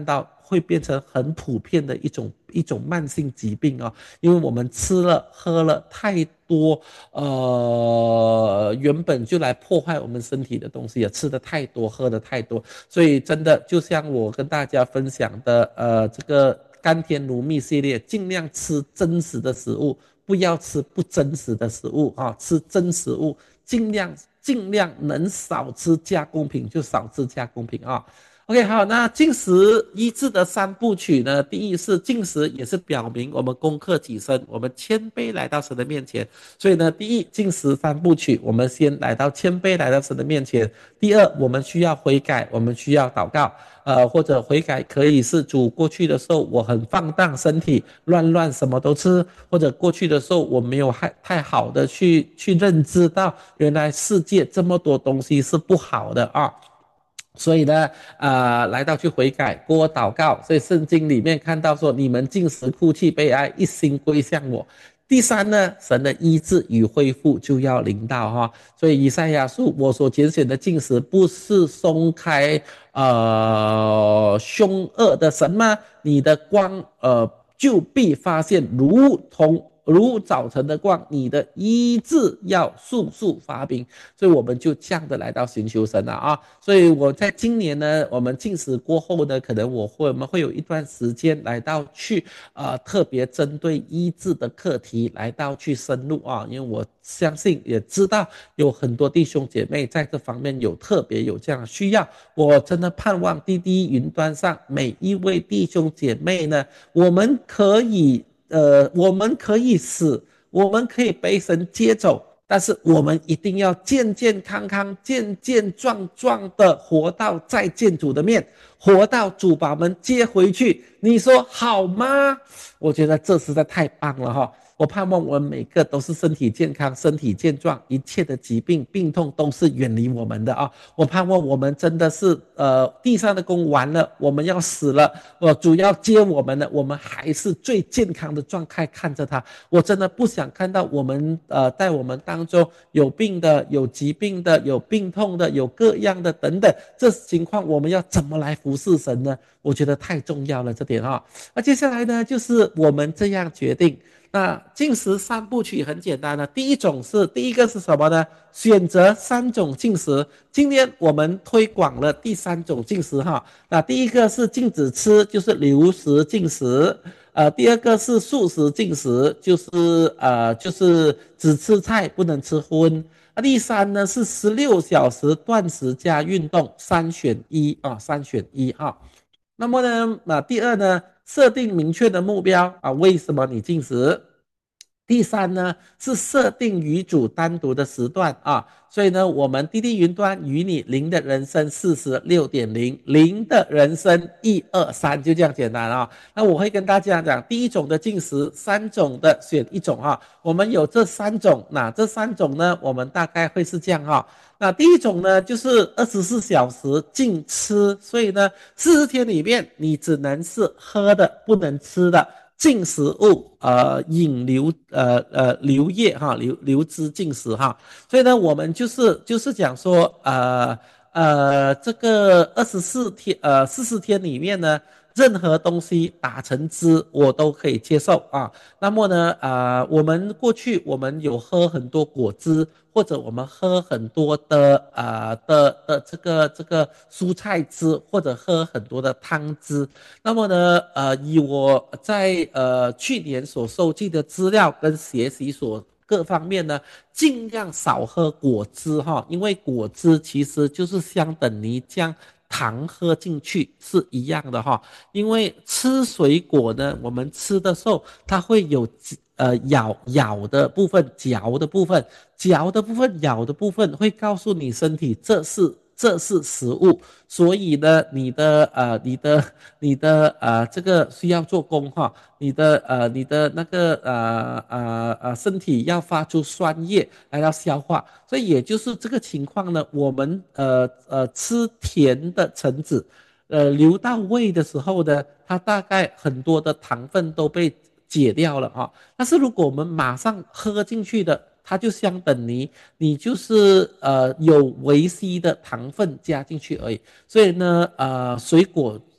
会变成很普遍的一种一种慢性疾病哦，因为我们吃了喝了太多，呃，原本就来破坏我们身体的东西，也吃的太多，喝的太多，所以真的就像我跟大家分享的，呃，这个甘甜如蜜系列，尽量吃真实的食物，不要吃不真实的食物啊，吃真食物，尽量尽量能少吃加工品就少吃加工品啊。OK，好，那进食医治的三部曲呢？第一是进食，也是表明我们攻克己身，我们谦卑来到神的面前。所以呢，第一进食三部曲，我们先来到谦卑来到神的面前。第二，我们需要悔改，我们需要祷告。呃，或者悔改可以是主过去的时候我很放荡身体，乱乱什么都吃，或者过去的时候我没有太太好的去去认知到原来世界这么多东西是不好的啊。所以呢，呃，来到去悔改，过祷告。所以圣经里面看到说，你们尽食哭泣悲哀，一心归向我。第三呢，神的医治与恢复就要临到哈。所以以赛亚书我所拣选的禁食，不是松开呃凶恶的神吗？你的光呃就必发现，如同如早晨的光，你的医治要速速发兵。所以我们就这样的来到寻求神了啊。所以我在今年呢，我们禁食过后呢，可能我会我们会有一段时间来到去呃特别针对医治的课题来到去深入啊，因为我相信也知道有很多弟兄姐妹在这方面有特别有这样的需要。我真的盼望滴滴云端上每一位弟兄姐妹呢，我们可以呃我们可以死，我们可以被神接走，但是我们一定要健健康康、健健壮壮的活到再见主的面，活到主把我们接回去。你说好吗？我觉得这实在太棒了哈！我盼望我们每个都是身体健康、身体健壮，一切的疾病、病痛都是远离我们的啊！我盼望我们真的是呃地上的工完了，我们要死了，我主要接我们了，我们还是最健康的状态看着他。我真的不想看到我们呃在我们当中有病的、有疾病的、有病痛的、有各样的等等，这情况我们要怎么来服侍神呢？我觉得太重要了这点啊。那接下来呢，就是我们这样决定。那禁食三部曲很简单的，第一种是第一个是什么呢？选择三种禁食。今天我们推广了第三种禁食哈。那第一个是禁止吃，就是流食禁食。呃，第二个是素食禁食，就是呃就是只吃菜不能吃荤。啊，第三呢是十六小时断食加运动，三选一啊，三选一哈。那么呢，啊，第二呢，设定明确的目标啊，为什么你进食？第三呢，是设定与主单独的时段啊，所以呢，我们滴滴云端与你零的人生四十六点零，零的人生一二三，就这样简单啊。那我会跟大家讲，第一种的进食，三种的选一种啊。我们有这三种，那这三种呢，我们大概会是这样哈。那第一种呢，就是二十四小时禁吃，所以呢，四十天里面你只能是喝的，不能吃的。禁食物，呃，饮流，呃呃流液哈，流流汁禁食哈，所以呢，我们就是就是讲说，呃呃，这个二十四天，呃四十天里面呢，任何东西打成汁我都可以接受啊。那么呢，呃，我们过去我们有喝很多果汁，或者我们喝很多的呃的的这个这个蔬菜汁，或者喝很多的汤汁。那么呢，呃，以我在呃去年所收集的资料跟学习所各方面呢，尽量少喝果汁哈，因为果汁其实就是相等于将糖喝进去是一样的哈。因为吃水果呢，我们吃的时候它会有呃咬咬的部分、嚼的部分、嚼的部分、咬的部分会告诉你身体这是。这是食物，所以呢，你的呃，你的你的呃，这个需要做工哈，你的呃，你的那个呃呃呃身体要发出酸液来到消化，所以也就是这个情况呢，我们呃呃吃甜的橙子，呃流到胃的时候呢，它大概很多的糖分都被解掉了哈，但是如果我们马上喝进去的。它就相等于你就是呃有维 C 的糖分加进去而已，所以呢呃水果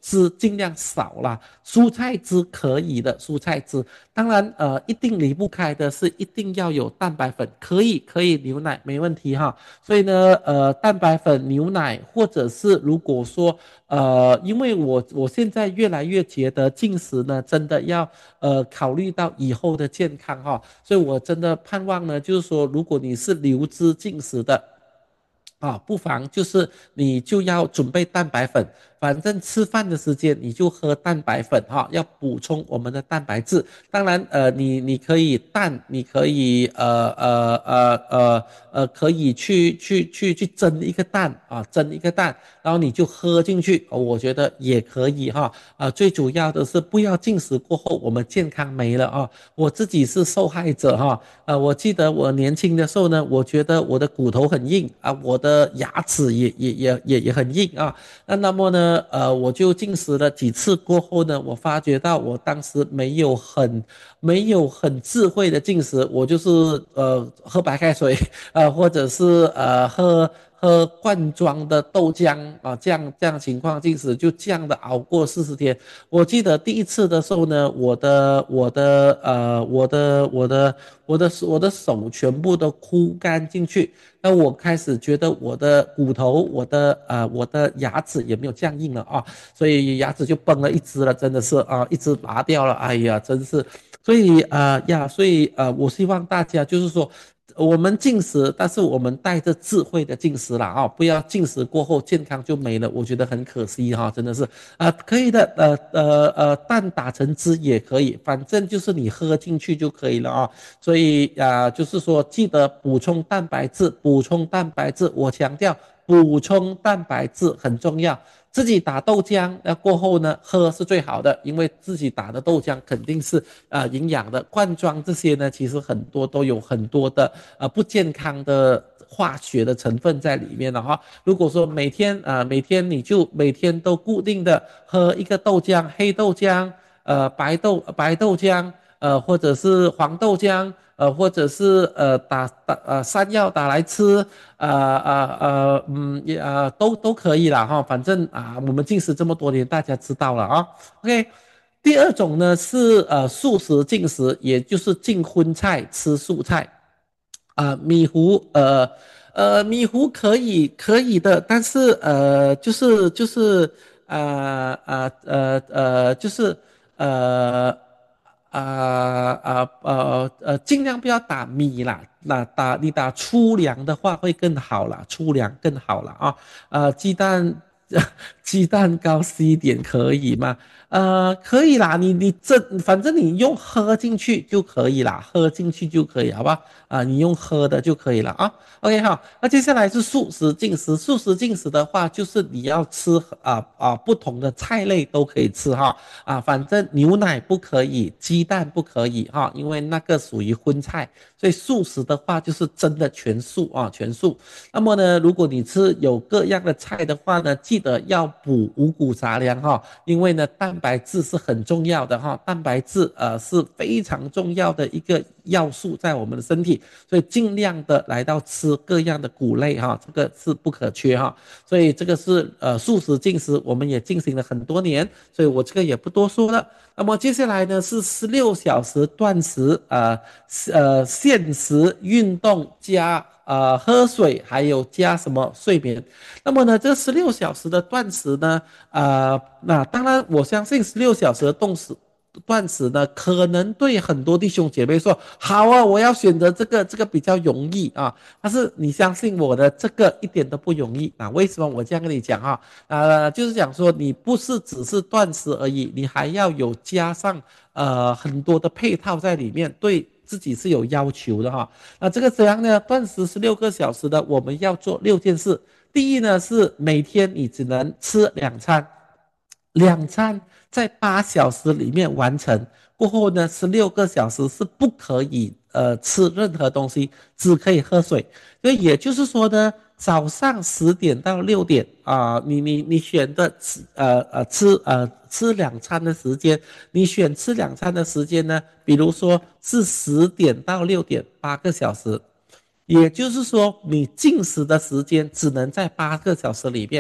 汁尽量少啦，蔬菜汁可以的，蔬菜汁。当然，呃，一定离不开的是一定要有蛋白粉，可以可以牛奶没问题哈。所以呢，呃，蛋白粉、牛奶，或者是如果说，呃，因为我我现在越来越觉得进食呢，真的要呃考虑到以后的健康哈，所以我真的盼望呢，就是说，如果你是流质进食的。啊，不妨就是你就要准备蛋白粉，反正吃饭的时间你就喝蛋白粉哈，要补充我们的蛋白质。当然，呃，你你可以蛋，你可以呃呃呃呃呃，可以去去去去蒸一个蛋啊，蒸一个蛋，然后你就喝进去，哦我觉得也可以哈。啊，最主要的是不要进食过后我们健康没了啊。我自己是受害者哈，呃，我记得我年轻的时候呢，我觉得我的骨头很硬啊，我的牙齿也也也也也很硬啊。那那么呢，呃，我就进食了几次过后呢，我发觉到我当时没有很没有很智慧的进食，我就是呃喝白开水，呃或者是呃喝喝罐装的豆浆啊，这样这样情况进食，就这样的熬过四十天。我记得第一次的时候呢，我的我的呃我的我的我的我的手全部都枯干进去，那我开始觉得我的骨头、我的呃我的牙齿也没有降硬了啊，所以牙齿就崩了一只了，真的是啊，一只拔掉了，哎呀，真是。所以呃呀，所以呃，我希望大家就是说，我们进食，但是我们带着智慧的进食了啊，不要进食过后健康就没了，我觉得很可惜哈，真的是啊、呃，可以的，呃呃呃，蛋打成汁也可以，反正就是你喝进去就可以了啊。所以啊、呃，就是说记得补充蛋白质，补充蛋白质，我强调补充蛋白质很重要。自己打豆浆，那过后呢，喝是最好的，因为自己打的豆浆肯定是呃营养的。罐装这些呢，其实很多都有很多的呃不健康的化学的成分在里面了哈。如果说每天啊、呃、每天你就每天都固定的喝一个豆浆，黑豆浆，呃白豆白豆浆，呃或者是黄豆浆。呃，或者是呃打打呃山药打来吃，呃呃呃嗯也呃都都可以啦哈，反正啊我们进食这么多年，大家知道了啊。OK，第二种呢是呃素食进食，也就是禁荤菜吃素菜。啊、米糊，呃呃，米糊可以可以的，但是呃，就是就是呃呃呃呃，就是呃啊啊呃呃，尽量不要打米啦，那打你打粗粮的话会更好啦，粗粮更好啦啊，呃，鸡蛋鸡蛋糕稀一点可以吗？呃，可以啦，你你这反正你用喝进去就可以啦，喝进去就可以，好吧？啊，你用喝的就可以了啊。OK 好，那接下来是素食进食。素食进食的话，就是你要吃啊啊不同的菜类都可以吃哈啊，反正牛奶不可以，鸡蛋不可以哈，因为那个属于荤菜。所以素食的话就是真的全素啊，全素。那么呢，如果你吃有各样的菜的话呢，记得要补五谷杂粮哈，因为呢蛋白质是很重要的哈，蛋白质呃是非常重要的一个要素在我们的身体，所以尽量的来到吃各样的谷类哈，这个是不可缺哈。所以这个是呃素食进食，我们也进行了很多年，所以我这个也不多说了。那么接下来呢是十六小时断食，呃呃限时运动加呃喝水，还有加什么睡眠。那么呢这十六小时的断食呢，呃那当然我相信十六小时的动食断食呢，可能对很多弟兄姐妹说，好啊，我要选择这个，这个比较容易啊。但是你相信我的，这个一点都不容易啊。为什么我这样跟你讲啊？呃，就是讲说，你不是只是断食而已，你还要有加上呃很多的配套在里面，对自己是有要求的哈。那这个怎样呢？断食十六个小时的，我们要做六件事。第一呢是每天你只能吃两餐，两餐在八小时里面完成。过后呢，十六个小时是不可以呃吃任何东西，只可以喝水。所以也就是说呢，早上十点到六点啊、呃你你你选的吃呃呃吃呃吃两餐的时间，你选吃两餐的时间呢，比如说是十点到六点，八个小时。也就是说，你进食的时间只能在八个小时里面。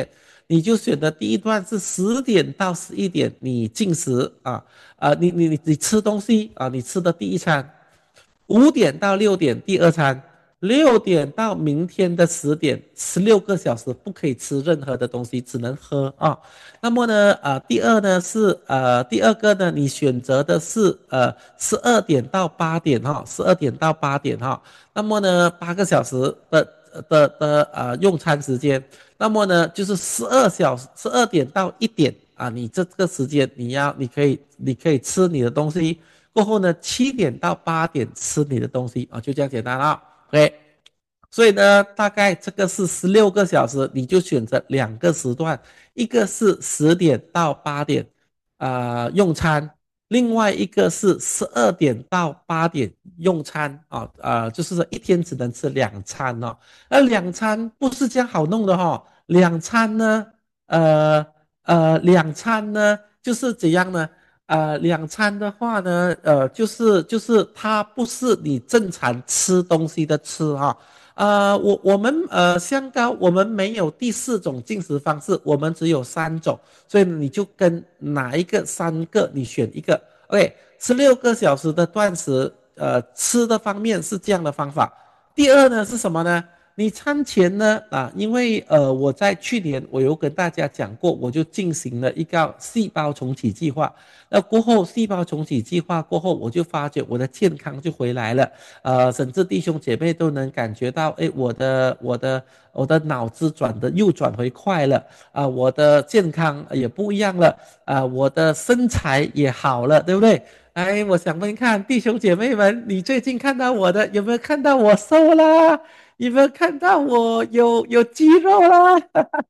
你就选的第一段是十点到十一点你进食啊，啊，你你你你吃东西啊，你吃的第一餐，五点到六点第二餐，六点到明天的十点，十六个小时不可以吃任何的东西，只能喝啊。那么呢，呃，第二呢是呃第二个呢，你选择的是呃十二点到八点哈，十二点到八点哈。那么呢，八个小时的的的呃用餐时间，那么呢就是十二小时，十二点到一点啊，你这个时间你要你可以你可以吃你的东西。过后呢，七点到八点吃你的东西啊，就这样简单了。OK，所以呢，大概这个是十六个小时，你就选择两个时段，一个是十点到八点，啊、呃用餐，另外一个是十二点到八点用餐啊，呃，就是说一天只能吃两餐哦，而两餐不是这样好弄的哈、哦，两餐呢，呃呃，两餐呢就是怎样呢？呃，两餐的话呢，呃，就是就是它不是你正常吃东西的吃哈、呃，我我们呃香港我们没有第四种进食方式，我们只有三种，所以你就跟哪一个三个你选一个。OK，十六个小时的断食，呃，吃的方面是这样的方法。第二呢是什么呢？你餐前呢啊，因为呃我在去年我有跟大家讲过，我就进行了一个细胞重启计划。那过后细胞重启计划过后，我就发觉我的健康就回来了。呃，甚至弟兄姐妹都能感觉到，哎，我的我的我的脑子转的又转回快了啊、呃我的健康也不一样了啊、呃我的身材也好了，对不对？哎，我想问看弟兄姐妹们，你最近看到我的有没有看到我瘦啦？有没有看到我有有肌肉啦？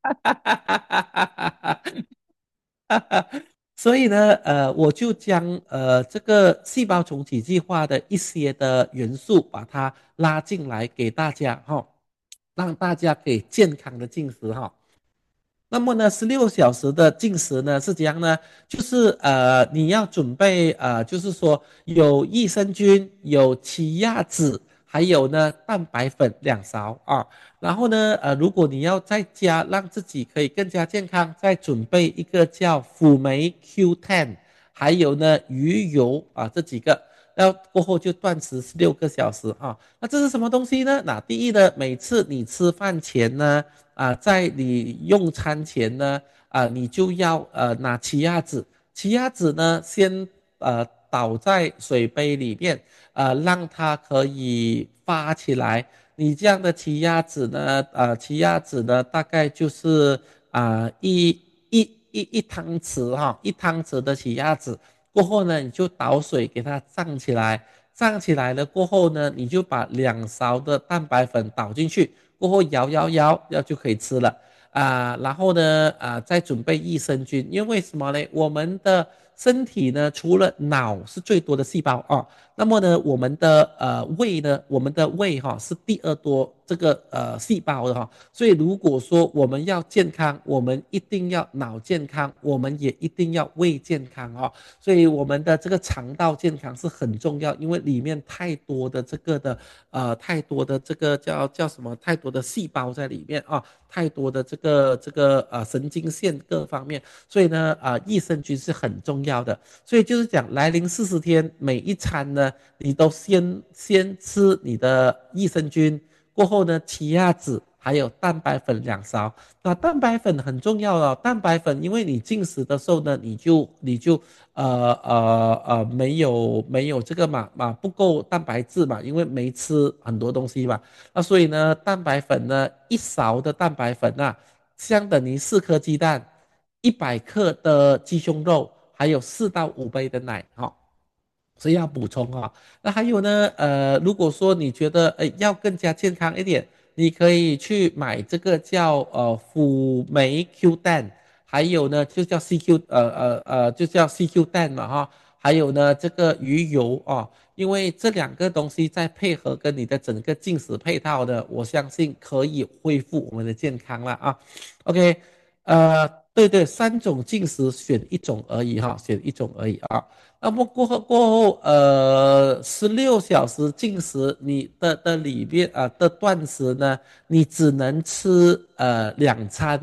所以呢，呃，我就将呃这个细胞重启计划的一些的元素，把它拉进来给大家哈、哦，让大家可以健康的进食哈、哦。那么呢，十六小时的进食呢是怎样呢？就是呃，你要准备呃，就是说有益生菌、有奇亚籽，还有呢蛋白粉两勺啊。然后呢，呃，如果你要在家让自己可以更加健康，再准备一个叫辅酶 Q 十，还有呢鱼油啊这几个。然后过后就断食十六个小时啊，那这是什么东西呢？那第一呢，每次你吃饭前呢，啊，在你用餐前呢，啊，你就要呃拿奇亚籽，奇亚籽呢先呃倒在水杯里面，呃让它可以发起来。你这样的奇亚籽呢，呃奇亚籽呢大概就是啊、呃一一一一汤匙哈，一汤匙的奇亚籽。过后呢，你就倒水给它胀起来，胀起来了过后呢，你就把两勺的蛋白粉倒进去，过后摇摇摇，要就可以吃了啊、然后呢，啊、再准备益生菌，因为什么呢？我们的身体呢，除了脑是最多的细胞啊，那么呢，我们的呃胃呢，我们的胃哈、是第二多这个呃细胞的哈、所以如果说我们要健康，我们一定要脑健康，我们也一定要胃健康哦。所以我们的这个肠道健康是很重要，因为里面太多的这个的呃太多的这个叫叫什么太多的细胞在里面啊，太多的这个这个呃神经线各方面，所以呢啊、呃、益生菌是很重要的。所以就是讲来临四十天每一餐呢，你都先先吃你的益生菌，过后呢奇亚籽还有蛋白粉两勺。那蛋白粉很重要了，蛋白粉因为你进食的时候呢，你就你就呃呃呃没有没有这个嘛嘛不够蛋白质嘛，因为没吃很多东西嘛，那所以呢蛋白粉呢一勺的蛋白粉啊，相等于四颗鸡蛋，一百克的鸡胸肉，还有四到五杯的奶哈、哦。所以要补充哈、哦。那还有呢，呃，如果说你觉得呃要更加健康一点，你可以去买这个叫呃辅酶 Q 十，还有呢就叫 C Q 呃呃呃就叫 C Q 十嘛哈，还有呢这个鱼油哦，因为这两个东西再配合跟你的整个进食配套的，我相信可以恢复我们的健康了啊。OK，呃，对对，三种进食选一种而已哈，选一种而已啊。那么过后过后，呃，十六小时进食，你的的里面啊、呃、的断食呢，你只能吃呃两餐嘛，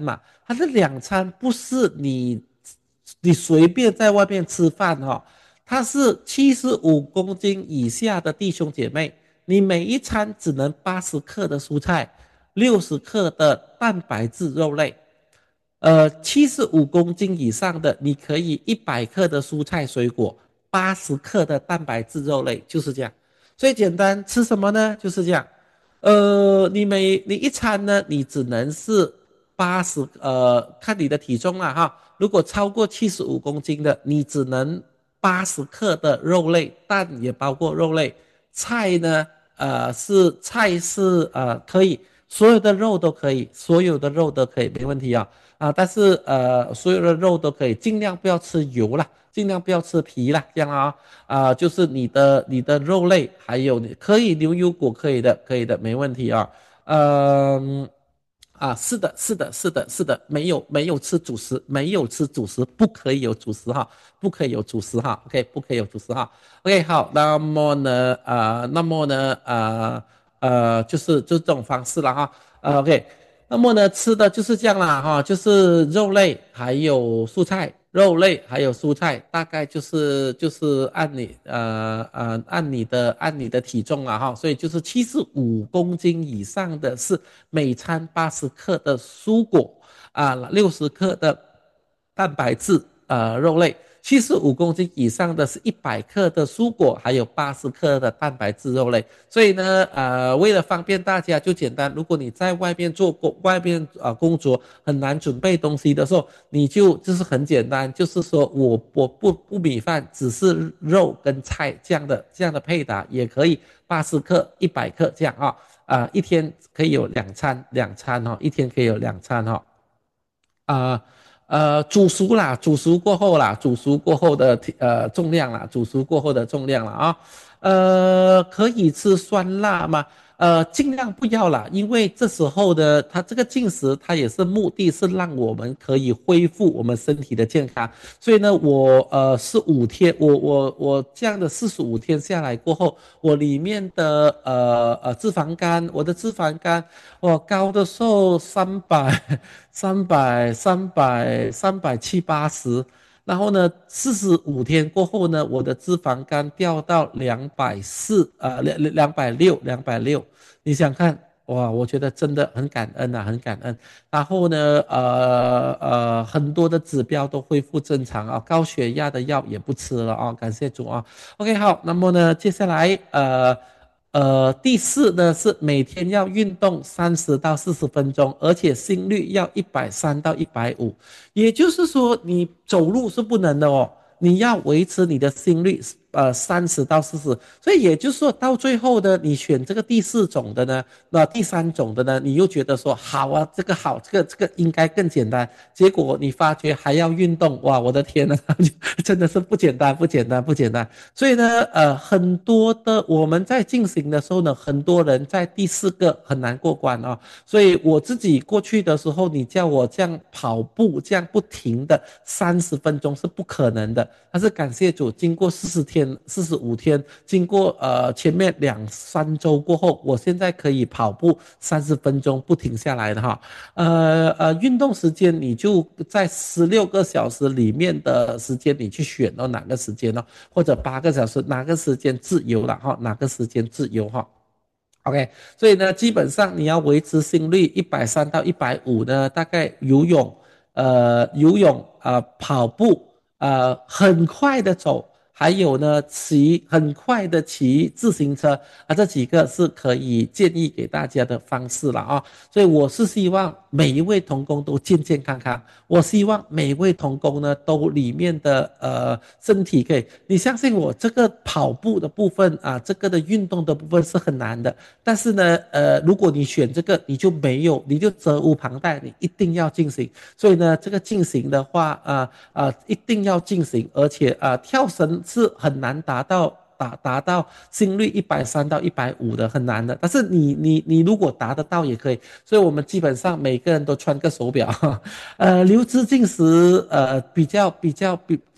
它的两餐不是你你随便在外面吃饭哈、哦，它是七十五公斤以下的弟兄姐妹，你每一餐只能八十克的蔬菜，六十克的蛋白质肉类。呃，七十五公斤以上的，你可以一百克的蔬菜水果，八十克的蛋白质肉类，就是这样。最简单，吃什么呢？就是这样。呃，你每你一餐呢，你只能是八十，呃，看你的体重了哈。如果超过七十五公斤的，你只能八十克的肉类，蛋也包括肉类。菜呢，呃，是菜是呃可以，所有的肉都可以，所有的肉都可以，没问题啊。啊，但是呃，所有的肉都可以，尽量不要吃油啦，尽量不要吃皮啦，这样啊。啊，就是你的你的肉类，还有你可以牛油果，可以的，可以的，没问题啊。嗯，啊，是的，是的，是的，是的，没有没有吃主食，没有吃主食，不可以有主食哈，不可以有主食哈，OK，不可以有主食哈，OK，好，那么呢，呃，那么呢，呃呃，就是就这种方式了哈，呃，OK。那么呢，吃的就是这样啦，哈，就是肉类还有蔬菜，肉类还有蔬菜，大概就是就是按你呃呃按你的按你的体重了哈，所以就是七十五公斤以上的是每餐八十克的蔬果啊，六十克的蛋白质呃肉类。七十五公斤以上的是一百克的蔬果，还有八十克的蛋白质肉类。所以呢，呃，为了方便大家，就简单。如果你在外面做工，外面啊、呃、工作很难准备东西的时候，你就就是很简单，就是说我我不不米饭，只是肉跟菜这样的这样的配搭也可以，八十克、一百克这样啊啊、呃，一天可以有两餐两餐哈、哦，一天可以有两餐哈、哦。啊呃煮熟啦，煮熟过后啦，煮熟过后的呃重量啦，煮熟过后的重量啦啊，呃可以吃酸辣吗？呃尽量不要啦，因为这时候的它这个进食，它也是目的是让我们可以恢复我们身体的健康，所以呢，我呃是五天，我我我这样的四十五天下来过后，我里面的呃呃脂肪肝，我的脂肪肝，我高的时候三百。三百、三百、三百七八十，然后呢，四十五天过后呢，我的脂肪肝掉到两百四，呃，两两百六，两百六。你想看，哇，我觉得真的很感恩啊，很感恩。然后呢，呃呃，很多的指标都恢复正常啊，高血压的药也不吃了啊，感谢主啊。OK，好，那么呢，接下来呃。呃，第四呢是每天要运动三十到四十分钟，而且心率要一百三到一百五，也就是说你走路是不能的哦，你要维持你的心率呃三十到四十，所以也就是说到最后呢，你选这个第四种的呢，那第三种的呢，你又觉得说好啊，这个好，这个这个应该更简单，结果你发觉还要运动，哇，我的天呐，真的是不简单，不简单，不简单。所以呢，呃，很多的我们在进行的时候呢，很多人在第四个很难过关啊、哦。所以我自己过去的时候，你叫我这样跑步，这样不停的三十分钟是不可能的。但是感谢主，经过四十天、四十五天，经过呃前面两三周过后，我现在可以跑步三十分钟不停下来的哈。呃呃，运动时间你就在十六个小时里面的时间，你去选哦哪个时间哦。或者八个小时，哪个时间自由了哈？哪个时间自由哈？OK，所以呢，基本上你要维持心率一百三到一百五呢，大概游泳，呃，游泳呃，跑步，呃，很快的走，还有呢，骑很快的骑自行车啊，这几个是可以建议给大家的方式了啊。所以我是希望每一位同工都健健康康，我希望每一位同工呢都里面的呃身体可以，你相信我，这个跑步的部分啊，这个的运动的部分是很难的，但是呢，呃，如果你选这个，你就没有，你就责无旁贷，你一定要进行。所以呢，这个进行的话，啊、呃、啊、呃，一定要进行，而且啊、呃，跳绳是很难达到。达达到心率一百三到一百五的很难的，但是你你你如果达得到也可以，所以我们基本上每个人都穿个手表，呃，流质进食呃比较比较比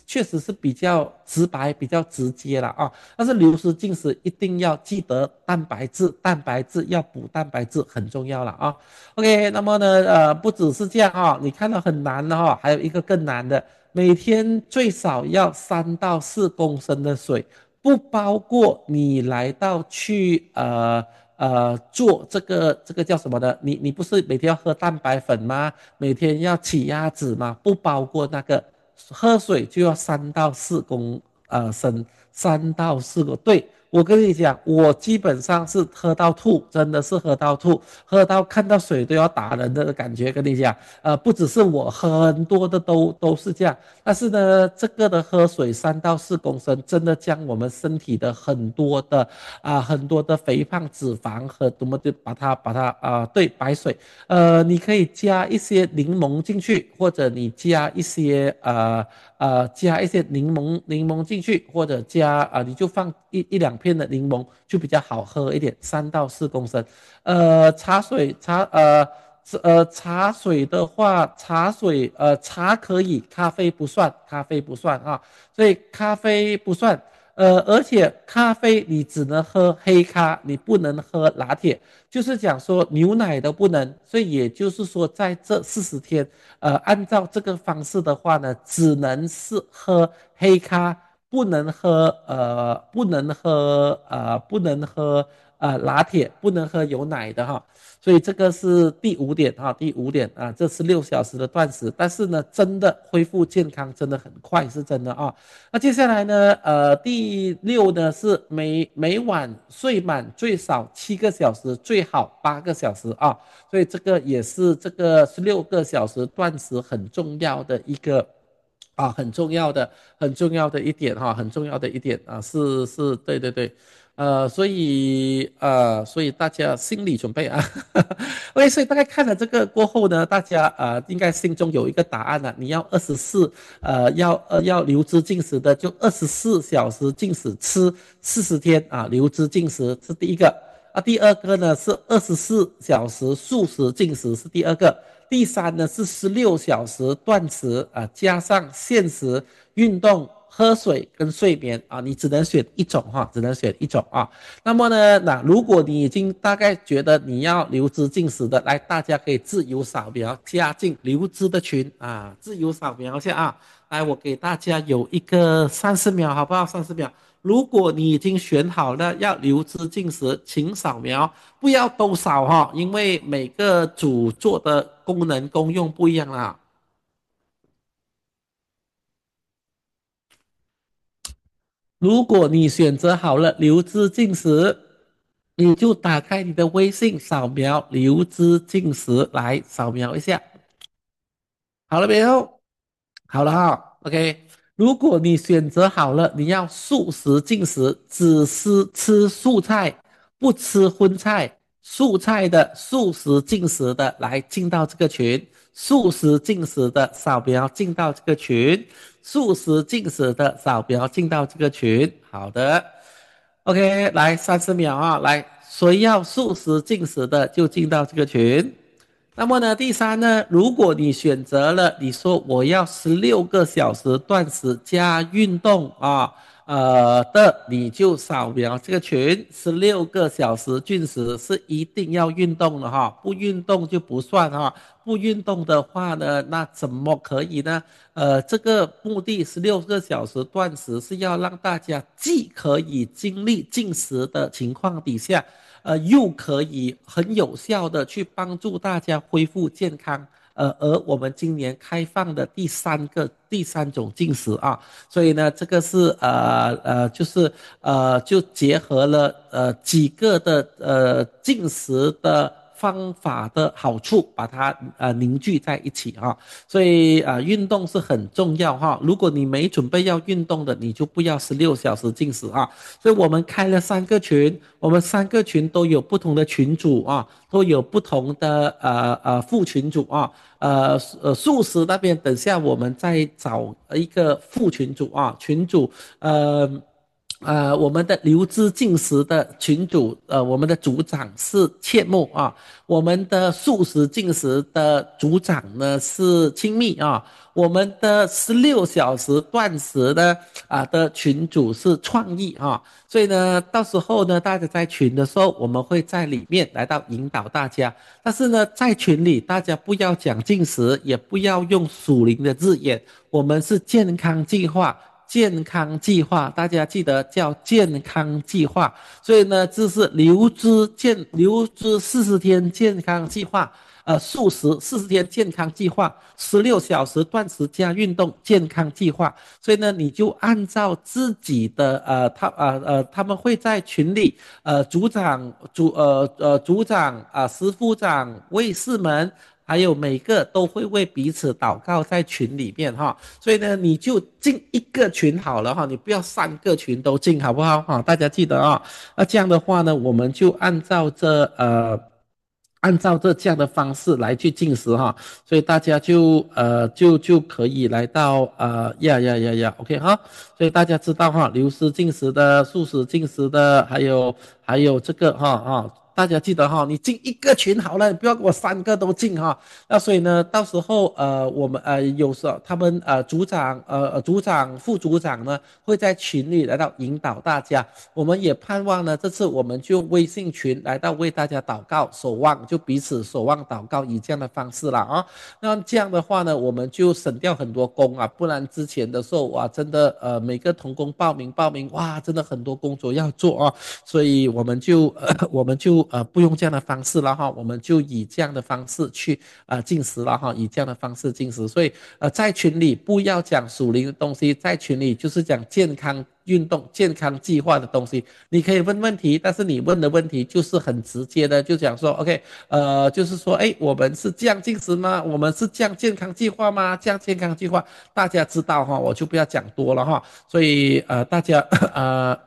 确实是比较直白、比较直接了啊。但是流失进食一定要记得蛋白质，蛋白质要补蛋白质很重要了啊。OK，那么呢，呃，不只是这样啊，你看到很难的哈，还有一个更难的，每天最少要三到四公升的水，不包括你来到去呃呃做这个这个叫什么的？你你不是每天要喝蛋白粉吗？每天要起鸭子吗？不包括那个，喝水就要三到四公呃升，三到四个。对，我跟你讲，我基本上是喝到吐，真的是喝到吐，喝到看到水都要打人的感觉。跟你讲，呃，不只是我，很多的都都是这样。但是呢，这个的喝水三到四公升，真的将我们身体的很多的啊、呃很多的肥胖脂肪和怎么就把它把它啊、呃对白水，呃，你可以加一些柠檬进去，或者你加一些呃呃加一些柠檬柠檬进去，或者加啊、呃、你就放一一两片的柠檬就比较好喝一点，三到四公升。呃，茶水茶呃。呃，茶水的话，茶水呃茶可以，咖啡不算，咖啡不算啊，所以咖啡不算。呃，而且咖啡你只能喝黑咖，你不能喝拿铁，就是讲说牛奶都不能。所以也就是说，在这四十天，呃，按照这个方式的话呢，只能是喝黑咖，不能喝呃，不能喝呃，不能喝呃拿铁，不能喝有奶的哈。所以这个是第五点哈，第五点啊，这是六小时的断食，但是呢，真的恢复健康真的很快，是真的啊。那接下来呢，呃，第六呢是每每晚睡满最少七个小时，最好八个小时啊。所以这个也是这个十六个小时断食很重要的一个。啊，很重要的，很重要的一点哈，很重要的一点啊，是是，对对对，呃，所以呃，所以大家心理准备啊，OK，所以大概看了这个过后呢，大家呃应该心中有一个答案了。你要二十四呃要呃要留资进食的，就二十四小时禁食吃四十天啊，留资进食是第一个。啊，第二个呢是二十四小时素食进食是第二个。第三呢是十六小时断食啊，加上限时运动、喝水跟睡眠啊，你只能选一种哈，只能选一种啊。那么呢，那如果你已经大概觉得你要留资进食的，来，大家可以自由扫描加进留资的群啊，自由扫描一下啊。来，我给大家有一个三十秒，好不好？三十秒。如果你已经选好了要留资进食，请扫描，不要都扫哈，因为每个组做的功能功用不一样啦。如果你选择好了留资进食，你就打开你的微信，扫描留资进食，来扫描一下。好了没有？好了哈，OK。如果你选择好了，你要素食进食，只是吃素菜，不吃荤菜，素菜的素食进食的，来进到这个群；素食进食的扫描进到这个群；素食进食的扫描进到这个群。好的，OK，来三十秒啊，来，谁要素食进食的就进到这个群。那么呢，第三呢，如果你选择了你说我要十六个小时断食加运动啊，呃的，你就扫描这个群，十六个小时禁食是一定要运动的哈，不运动就不算哈，不运动的话呢，那怎么可以呢？呃，这个目的十六个小时断食是要让大家既可以经历进食的情况底下。呃，又可以很有效的去帮助大家恢复健康。呃，而我们今年开放的第三个第三种进食啊，所以呢，这个是呃呃，就是呃，就结合了呃几个的呃进食的方法的好处，把它呃凝聚在一起哈、啊。所以啊、呃，运动是很重要哈。如果你没准备要运动的，你就不要十六小时进食啊。所以我们开了三个群，我们三个群都有不同的群主啊，都有不同的呃呃副群主啊。呃呃，素食那边等下我们再找一个副群主啊，群主呃。 呃，我们的留资进食的群主，呃，我们的组长是切木啊，我们的素食进食的组长呢是亲密啊，我们的十六小时断食的啊的群主是创意啊，所以呢，到时候呢，大家在群的时候，我们会在里面来到引导大家，但是呢，在群里大家不要讲进食，也不要用属灵的字眼，我们是健康计划。健康计划，大家记得叫健康计划。所以呢，这是留资健留资四十天健康计划，呃，素食四十天健康计划，十六小时断食加运动健康计划。所以呢，你就按照自己的呃，他呃呃，他们会在群里，呃，组长组呃呃组长啊、呃，师副长、卫士们。还有每个都会为彼此祷告在群里面哈，所以呢，你就进一个群好了哈，你不要三个群都进，好不好哈？大家记得啊、哦，那这样的话呢，我们就按照这呃。按照这这样的方式来去进食哈，所以大家就呃就就可以来到呃呀呀呀呀，OK 哈，所以大家知道哈，流失进食的、素食进食的，还有还有这个哈哈，大家记得哈，你进一个群好了，不要给我三个都进哈。那所以呢，到时候呃，我们呃有时候他们呃组长呃呃组长副组长呢会在群里来到引导大家。我们也盼望呢，这次我们就用微信群来到为大家祷告守望，就彼此守望祷告，以这样的方式啦啊。那这样的话呢，我们就省掉很多工啊，不然之前的时候哇，真的呃每个同工报名报名哇，真的很多工作要做啊，所以我们就呃我们就呃不用这样的方式了哈，我们就以这样的方式去啊、呃、进食了哈，以这样的方式进食，所以呃在群里不要讲属灵的东西，在群里就是讲健康。运动健康计划的东西，你可以问问题，但是你问的问题就是很直接的，就讲说，OK，呃，就是说，哎，我们是这样进食吗？我们是这样健康计划吗？这样健康计划，大家知道哈，我就不要讲多了哈。所以呃，大家呃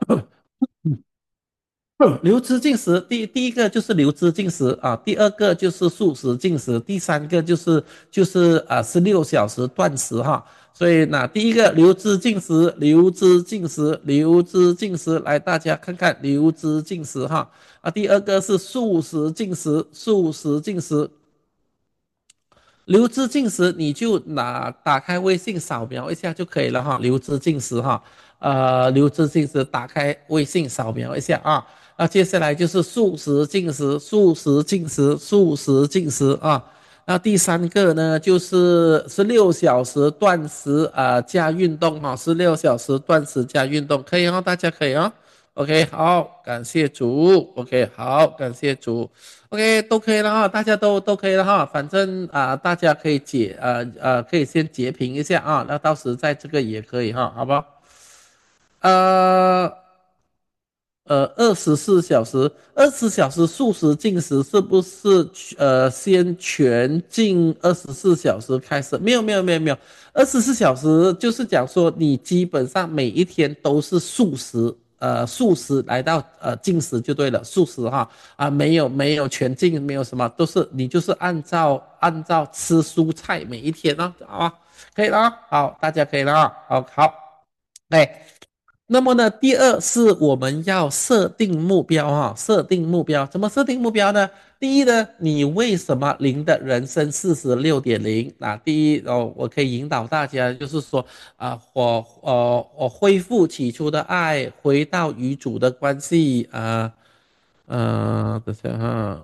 流资进食，第第一个就是流资进食啊，第二个就是素食进食，第三个就是就是啊十六小时断食哈。所以那第一个流资进食，流资进食，流资进食，来大家看看流资进食哈。啊，第二个是素食进食，素食进食，留资进食，你就拿打开微信扫描一下就可以了哈。留资进食哈，呃，留资进食，打开微信扫描一下啊。那接下来就是素食进食，素食进食，素食进食啊。那第三个呢，就是十六小时断食啊、加运动哈，十六小时断食加运动，可以哦，大家可以哦。OK，好，感谢主。OK，好，感谢主。OK，都可以了哈，大家都都可以了哈，反正啊、呃大家可以截呃呃，可以先截屏一下啊，那到时在这个也可以哈，好不好？呃呃，二十四小时，二十四小时素食进食是不是呃先全禁二十四小时开始？没有没有没有没有，二十四小时就是讲说你基本上每一天都是素食。呃，素食来到呃进食就对了，素食哈啊，没有没有全禁，没有什么，都是你就是按照按照吃蔬菜每一天呢、啊，可以了啊，好，大家可以了啊，好好，哎，那么呢，第二是我们要设定目标哈，设定目标，怎么设定目标呢？第一呢，你为什么零的人生四十六点零？那第一哦，我可以引导大家，就是说啊，我呃我恢复起初的爱，回到与主的关系啊，呃，等下哈。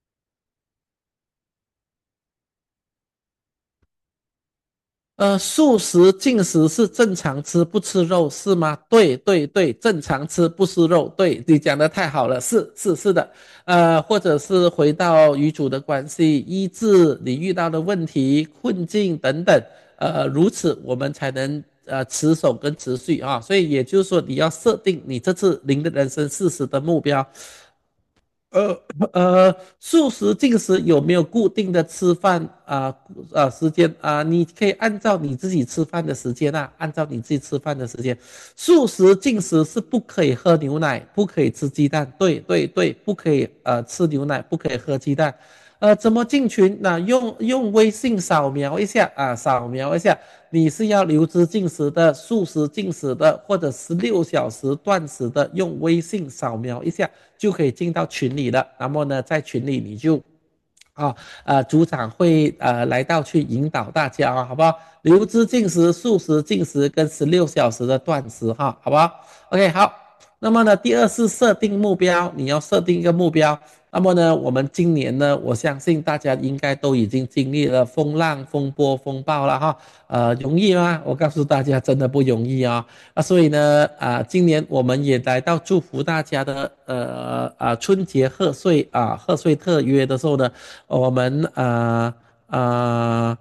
呃，素食进食是正常吃，不吃肉是吗？对对对，正常吃不吃肉。对你讲的太好了，是是是的。呃，或者是回到与主的关系，医治你遇到的问题、困境等等。呃，如此我们才能呃持守跟持续啊。所以也就是说，你要设定你这次零的人生四十的目标。呃呃，素食进食有没有固定的吃饭啊啊、呃时间啊、你可以按照你自己吃饭的时间啊，按照你自己吃饭的时间。素食进食是不可以喝牛奶，不可以吃鸡蛋，对对对，不可以呃吃牛奶，不可以喝鸡蛋。 呃，怎么进群？那用用微信扫描一下啊，扫描一下，你是要留资进食的、素食进食的，或者十六小时断食的，用微信扫描一下就可以进到群里了。那么呢，在群里你就啊呃，组长会呃来到去引导大家啊，好不好？留资进食、素食进食跟十六小时的断食哈，好不好？OK，好。那么呢，第二是设定目标，你要设定一个目标。那么呢，我们今年呢，我相信大家应该都已经经历了风浪、风波、风暴了哈。呃，容易吗？我告诉大家，真的不容易啊。啊，所以呢，啊，今年我们也来到祝福大家的呃啊春节贺岁啊贺岁特约的时候呢，我们呃呃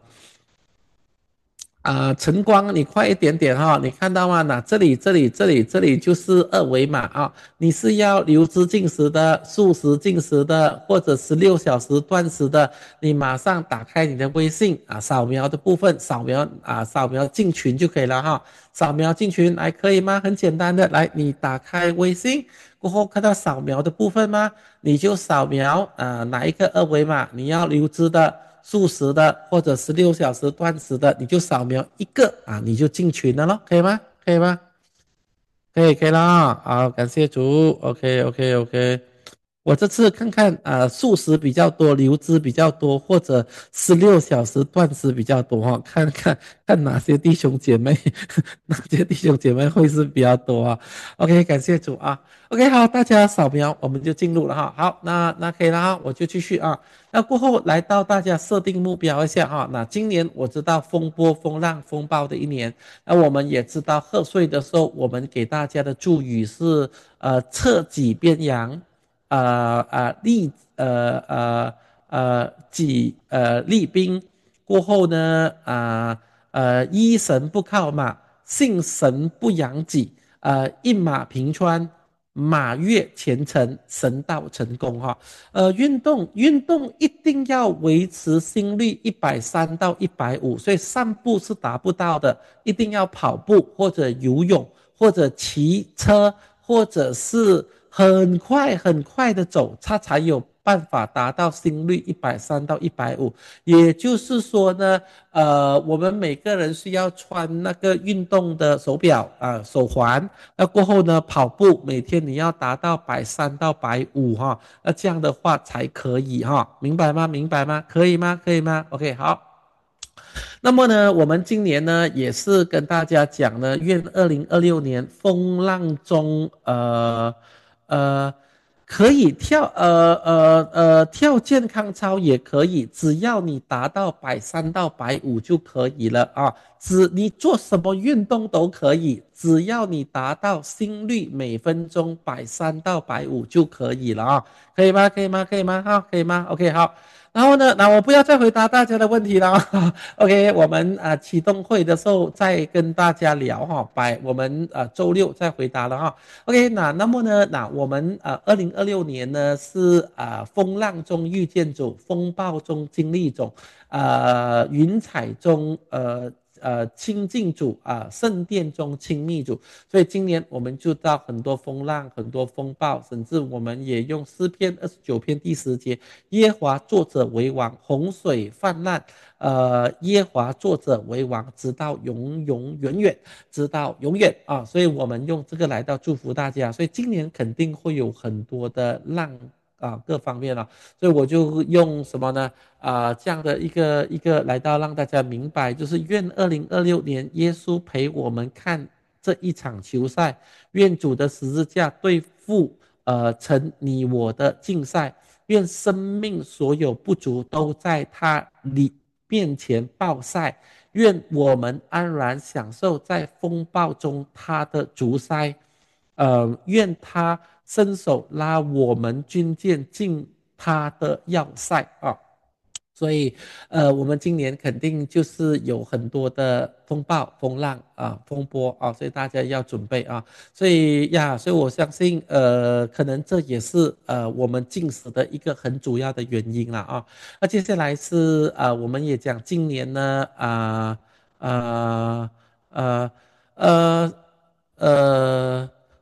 啊、呃晨光，你快一点点哈、哦，你看到吗？那这里、这里、这里、这里就是二维码啊。你是要流资进食的、素食进食的，或者十六小时断食的，你马上打开你的微信啊，扫描的部分，扫描啊，扫描进群就可以了哈。扫描进群来可以吗？很简单的，来，你打开微信过后看到扫描的部分吗？你就扫描啊、呃、哪一个二维码你要留资的。素食的或者十六小时断食的，你就扫描一个啊，你就进群了咯，可以吗？可以吗？可以，可以啦，好，感谢主，OK OK OK。我这次看看啊、呃素食比较多，流资比较多，或者十六小时断食比较多哈、哦，看看看哪些弟兄姐妹，哪些弟兄姐妹会是比较多啊？OK，感谢主啊。OK，好，大家扫描，我们就进入了哈。好，那那可以了哈，我就继续啊。那过后来到大家设定目标一下哈。那今年我知道风波、风浪、风暴的一年，那我们也知道贺岁的时候，我们给大家的祝语是呃策己边阳。呃呃立呃呃呃己呃立兵过后呢，啊呃呃依神不靠马，信神不养己，呃一马平川，马跃前程，神道成功哈。呃，运动运动一定要维持心率一百三到一百五，所以散步是达不到的，一定要跑步或者游泳或者骑车，或者是很快很快的走，它才有办法达到心率一百三到一百五。也就是说呢，呃，我们每个人需要穿那个运动的手表啊、呃手环。那过后呢，跑步每天你要达到百三到百五哈，那这样的话才可以哈，明白吗？明白吗？可以吗？可以吗？OK，好。那么呢，我们今年呢也是跟大家讲呢，愿二零二六年风浪中，呃呃，可以跳呃呃呃跳健康操也可以，只要你达到百三到百五就可以了啊。只你做什么运动都可以，只要你达到心率每分钟百三到百五就可以了啊，可以吗？可以吗？可以吗？好，可以吗？OK，好。然后呢，那我不要再回答大家的问题了。OK，我们啊、呃、启动会的时候再跟大家聊哈，拜我们呃周六再回答了哈。OK，那那么呢，那我们呃二零二六年呢是啊、呃、风浪中遇见主，风暴中经历主，呃云彩中呃呃亲近主啊、呃圣殿中亲密主。所以今年我们就到很多风浪，很多风暴，甚至我们也用诗篇二十九篇第十节，耶和华作者为王，洪水泛滥。呃，耶和华作者为王，直到永永远远，直到永远啊！所以我们用这个来到祝福大家。所以今年肯定会有很多的浪啊，各方面啊，所以我就用什么呢？啊，这样的一个一个来到让大家明白，就是愿二零二六年耶稣陪我们看这一场球赛，愿主的十字架对付呃成你我的竞赛。愿生命所有不足都在他里面前暴晒，愿我们安然享受在风暴中他的竹筛，呃，愿他伸手拉我们军舰进他的要塞啊。所以，呃，我们今年肯定就是有很多的风暴、风浪啊、风波啊，所以大家要准备啊。所以呀，所以我相信，呃，可能这也是呃我们进食的一个很主要的原因了啊。那接下来是啊、呃，我们也讲今年呢，啊啊呃呃呃。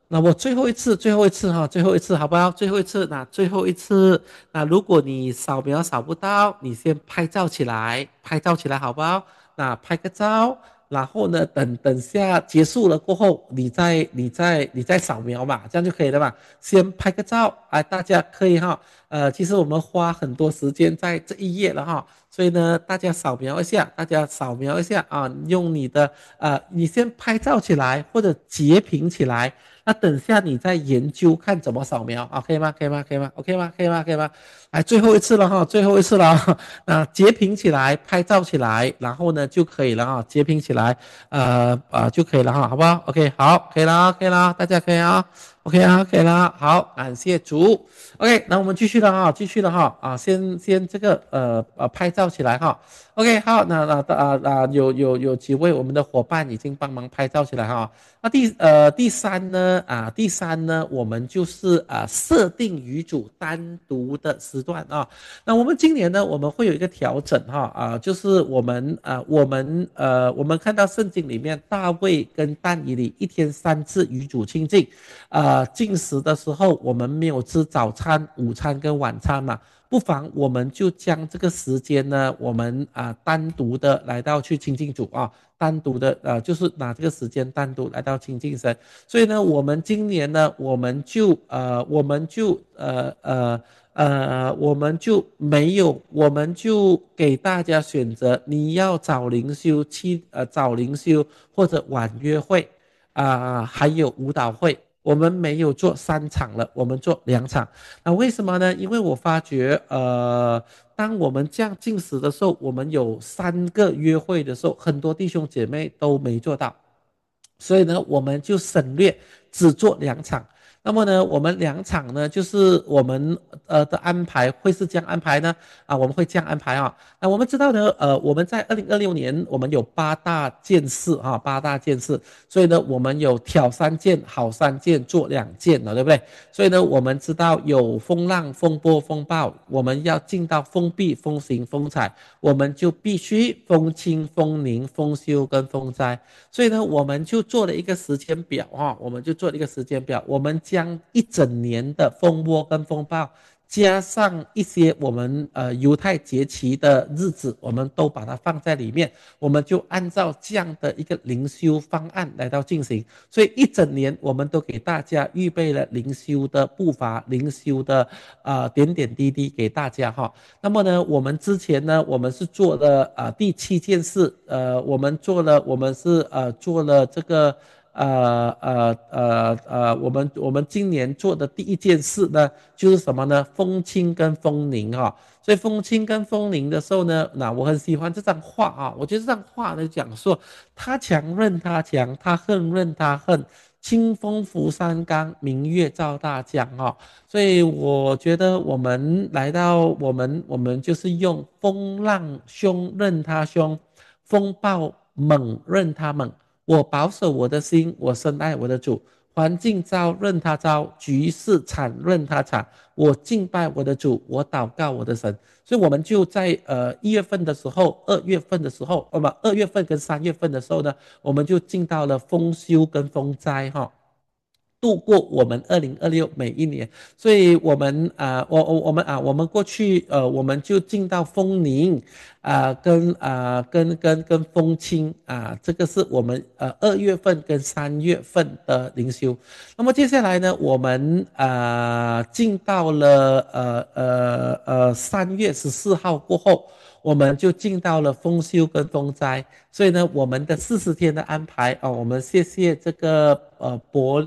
那我最后一次，最后一次哈，最后一次好不好？最后一次，那最后一次，那如果你扫描扫不到，你先拍照起来，拍照起来好不好？那拍个照，然后呢，等等下结束了过后，你再你再你再扫描嘛，这样就可以了嘛。先拍个照啊，大家可以哈。呃，其实我们花很多时间在这一页了哈，所以呢，大家扫描一下，大家扫描一下啊，用你的呃，你先拍照起来或者截屏起来。那等下你再研究看怎么扫描啊，可以吗？可以吗？可以吗？OK 吗？可以吗？可以吗？来，最后一次了哈，最后一次了哈。那截屏起来，拍照起来，然后呢就可以了哈，截屏起来，呃呃就可以了哈，好不好？OK，好，可以了，可以了，大家可以啊，OK 啊，可以了，好，感谢主。OK，那我们继续了哈，继续了哈，啊，先先这个呃呃拍照起来哈。OK，好，那那啊啊有有有几位我们的伙伴已经帮忙拍照起来哈。那第呃第三呢啊第三呢，我们就是啊设定语主单独的时段啊。那我们今年呢，我们会有一个调整哈啊，就是我们啊我们呃我们看到圣经里面大卫跟但以理一天三次与主亲近，啊进食的时候我们没有吃早餐、午餐跟晚餐嘛。不妨我们就将这个时间呢，我们啊单独的来到去亲近主啊，单独的呃就是拿这个时间单独来到亲近神。所以呢，我们今年呢，我们就呃我们就呃呃呃我们就没有，我们就给大家选择，你要早灵修期呃早灵修或者晚约会啊、呃还有舞蹈会。我们没有做三场了，我们做两场。那为什么呢？因为我发觉，呃，当我们这样进食的时候，我们有三个约会的时候，很多弟兄姐妹都没做到，所以呢，我们就省略只做两场。那么呢，我们两场呢，就是我们呃的安排会是这样安排呢？啊，我们会这样安排啊。那我们知道呢，呃，我们在二零二六年我们有八大件事啊，八大件事，所以呢，我们有挑三件，好三件，做两件了，对不对？所以呢，我们知道有风浪、风波、风暴，我们要进到封闭、风行、风采，我们就必须风清、风宁、风休跟风灾。所以呢，我们就做了一个时间表哈，我们就做了一个时间表，我们将一整年的风波跟风暴，加上一些我们呃犹太节期的日子，我们都把它放在里面，我们就按照这样的一个灵修方案来到进行。所以一整年我们都给大家预备了灵修的步伐、灵修的呃点点滴滴给大家哈。那么呢，我们之前呢，我们是做了呃第七件事，呃，我们做了，我们是呃做了这个呃呃呃呃，我们我们今年做的第一件事呢，就是什么呢？风清跟风宁哈、哦。所以风清跟风宁的时候呢，那我很喜欢这张画啊，我觉得这张画呢讲说，他强任他强，他恨任他恨，清风拂山岗，明月照大江哈、哦。所以我觉得我们来到我们我们就是用风浪凶任他凶，风暴猛任他猛。我保守我的心，我深爱我的主。环境糟任他糟，局势惨任他惨。我敬拜我的主，我祷告我的神。所以我们就在呃一月份的时候，二月份的时候，呃不，二月份跟三月份的时候呢，我们就进到了丰收跟丰灾哈。度过我们二零二六每一年，所以我们啊、呃，我我我们啊，我们过去呃，我们就进到丰宁啊、呃，跟啊、呃、跟跟跟丰清啊、呃，这个是我们呃二月份跟三月份的灵修。那么接下来呢，我们啊、呃、进到了呃呃呃三月十四号过后。我们就进到了丰收跟丰灾，所以呢，我们的四十天的安排啊、哦，我们谢谢这个呃博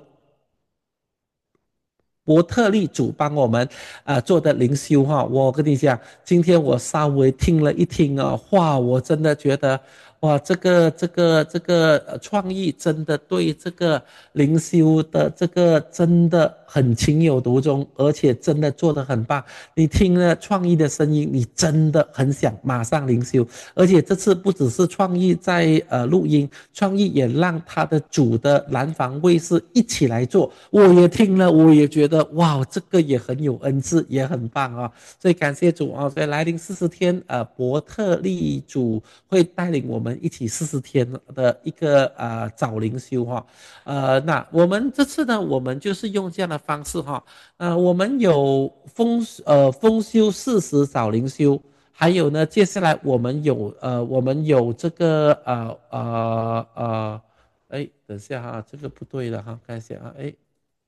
伯特利主帮我们啊、呃做的灵修哈，我跟你讲，今天我稍微听了一听啊，哇，我真的觉得哇，这个这个这个呃创意真的对这个灵修的这个真的很情有独钟，而且真的做得很棒。你听了创意的声音，你真的很想马上灵修，而且这次不只是创意在呃录音，创意也让他的主的蓝房卫视一起来做，我也听了，我也觉得哇，这个也很有恩赐，也很棒啊，所以感谢主啊！所以来临四十天，呃，伯特利主会带领我们们一起四十天的一个呃早灵修哈。呃，那我们这次呢，我们就是用这样的方式哈。呃，我们有丰呃丰修四十早灵修，还有呢，接下来我们有呃我们有这个呃呃呃，哎，等一下哈，这个不对了哈，看一下啊，哎。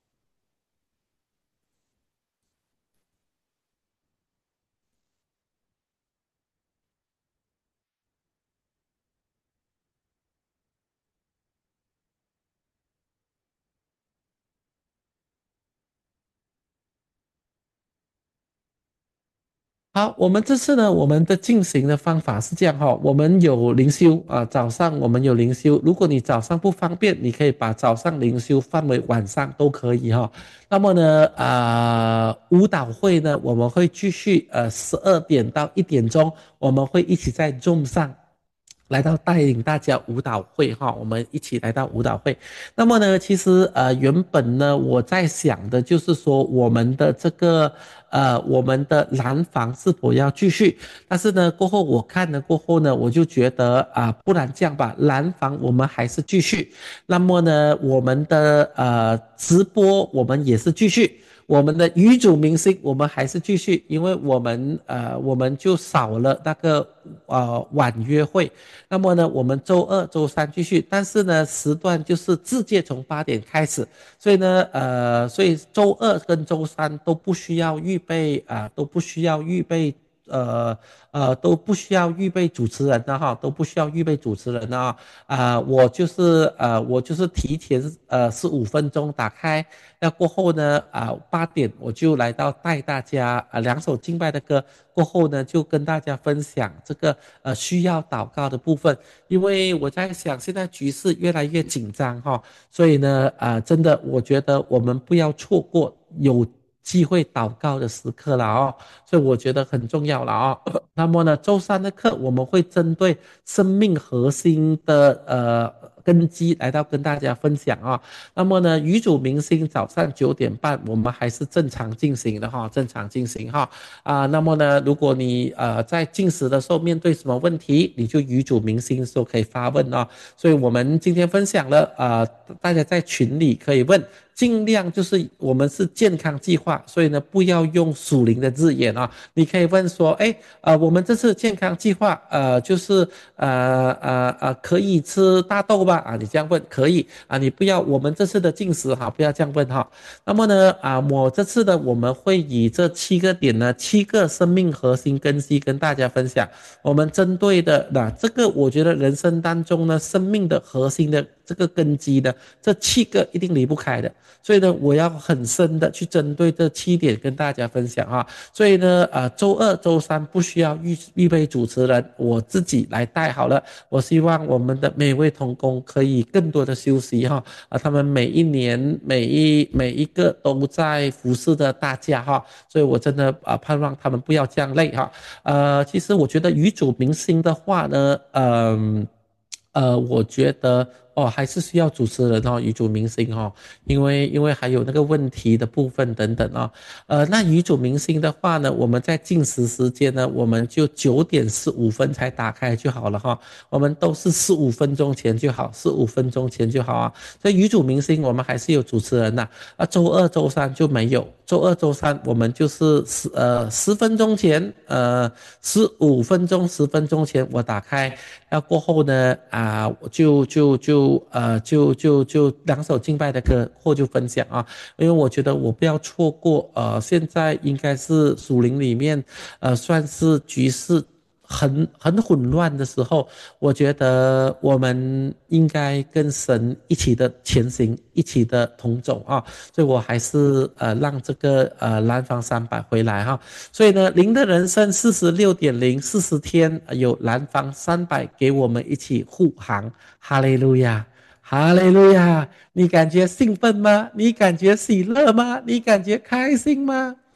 好，我们这次呢，我们的进行的方法是这样哈，我们有灵修啊，早上我们有灵修，如果你早上不方便，你可以把早上灵修放为晚上都可以哈。那么呢，啊、舞蹈会呢，我们会继续呃十二点到一点钟，我们会一起在 Zoom 上。来到带领大家舞蹈会哈，我们一起来到舞蹈会。那么呢，其实呃原本呢我在想的就是说我们的这个呃我们的蓝房是否要继续，但是呢过后我看了过后呢，我就觉得啊、不然这样吧，蓝房我们还是继续。那么呢我们的呃直播我们也是继续。我们的女主明星，我们还是继续，因为我们呃，我们就少了那个呃晚约会。那么呢，我们周二、周三继续，但是呢，时段就是直接从八点开始，所以呢，呃，所以周二跟周三都不需要预备啊、呃都不需要预备。呃呃，都不需要预备主持人的哈，都不需要预备主持人的啊。啊、我就是呃，我就是提前呃十五分钟打开，那过后呢，啊八点我就来到带大家啊两首敬拜的歌，过后呢就跟大家分享这个呃需要祷告的部分，因为我在想现在局势越来越紧张哈，所以呢啊、真的我觉得我们不要错过有机会祷告的时刻了哦，所以我觉得很重要了哦。那么呢，周三的课我们会针对生命核心的呃根基来到跟大家分享啊。那么呢，女主明星早上九点半我们还是正常进行的哈，正常进行哈啊。那么呢，如果你呃在进食的时候面对什么问题，你就女主明星的时候可以发问哦。所以我们今天分享了啊，大家在群里可以问。尽量就是我们是健康计划，所以呢不要用属灵的字眼啊。你可以问说，哎，呃，我们这次健康计划，呃，就是呃呃呃，可以吃大豆吧？啊，你这样问可以啊，你不要我们这次的进食哈，不要这样问哈。那么呢，啊，我这次呢，我们会以这七个点呢，七个生命核心根基跟大家分享。我们针对的那这个，我觉得人生当中呢，生命的核心的这个根基呢，这七个一定离不开的。所以呢，我要很深的去针对这七点跟大家分享啊。所以呢，呃，周二、周三不需要预预备主持人，我自己来带好了。我希望我们的每位同工可以更多的休息哈，啊，他们每一年每一每一个都在服侍着大家哈，所以我真的啊、呃盼望他们不要这样累哈。呃，其实我觉得女主明星的话呢，嗯、呃，我觉得哦，还是需要主持人哦，女主明星哦，因为因为还有那个问题的部分等等哦。呃，那女主明星的话呢，我们在进食时间呢，我们就九点十五分才打开就好了哈。我们都是十五分钟前就好，十五分钟前就好啊。所以女主明星我们还是有主持人呐、啊，周二、周三就没有。周二、周三我们就是十呃十分钟前，呃十五分钟、十分钟前我打开，那过后呢啊、就就就呃就就就两首敬拜的歌或就分享啊，因为我觉得我不要错过呃现在应该是属灵里面呃算是局势。很很混乱的时候，我觉得我们应该跟神一起的前行，一起的同走啊。所以我还是呃让这个呃蓝方三百回来哈。所以呢，零的人生四十六点零四十天呃有蓝方三百给我们一起护航，哈利路亚。哈利路亚！你感觉兴奋吗？你感觉喜乐吗？你感觉开心吗？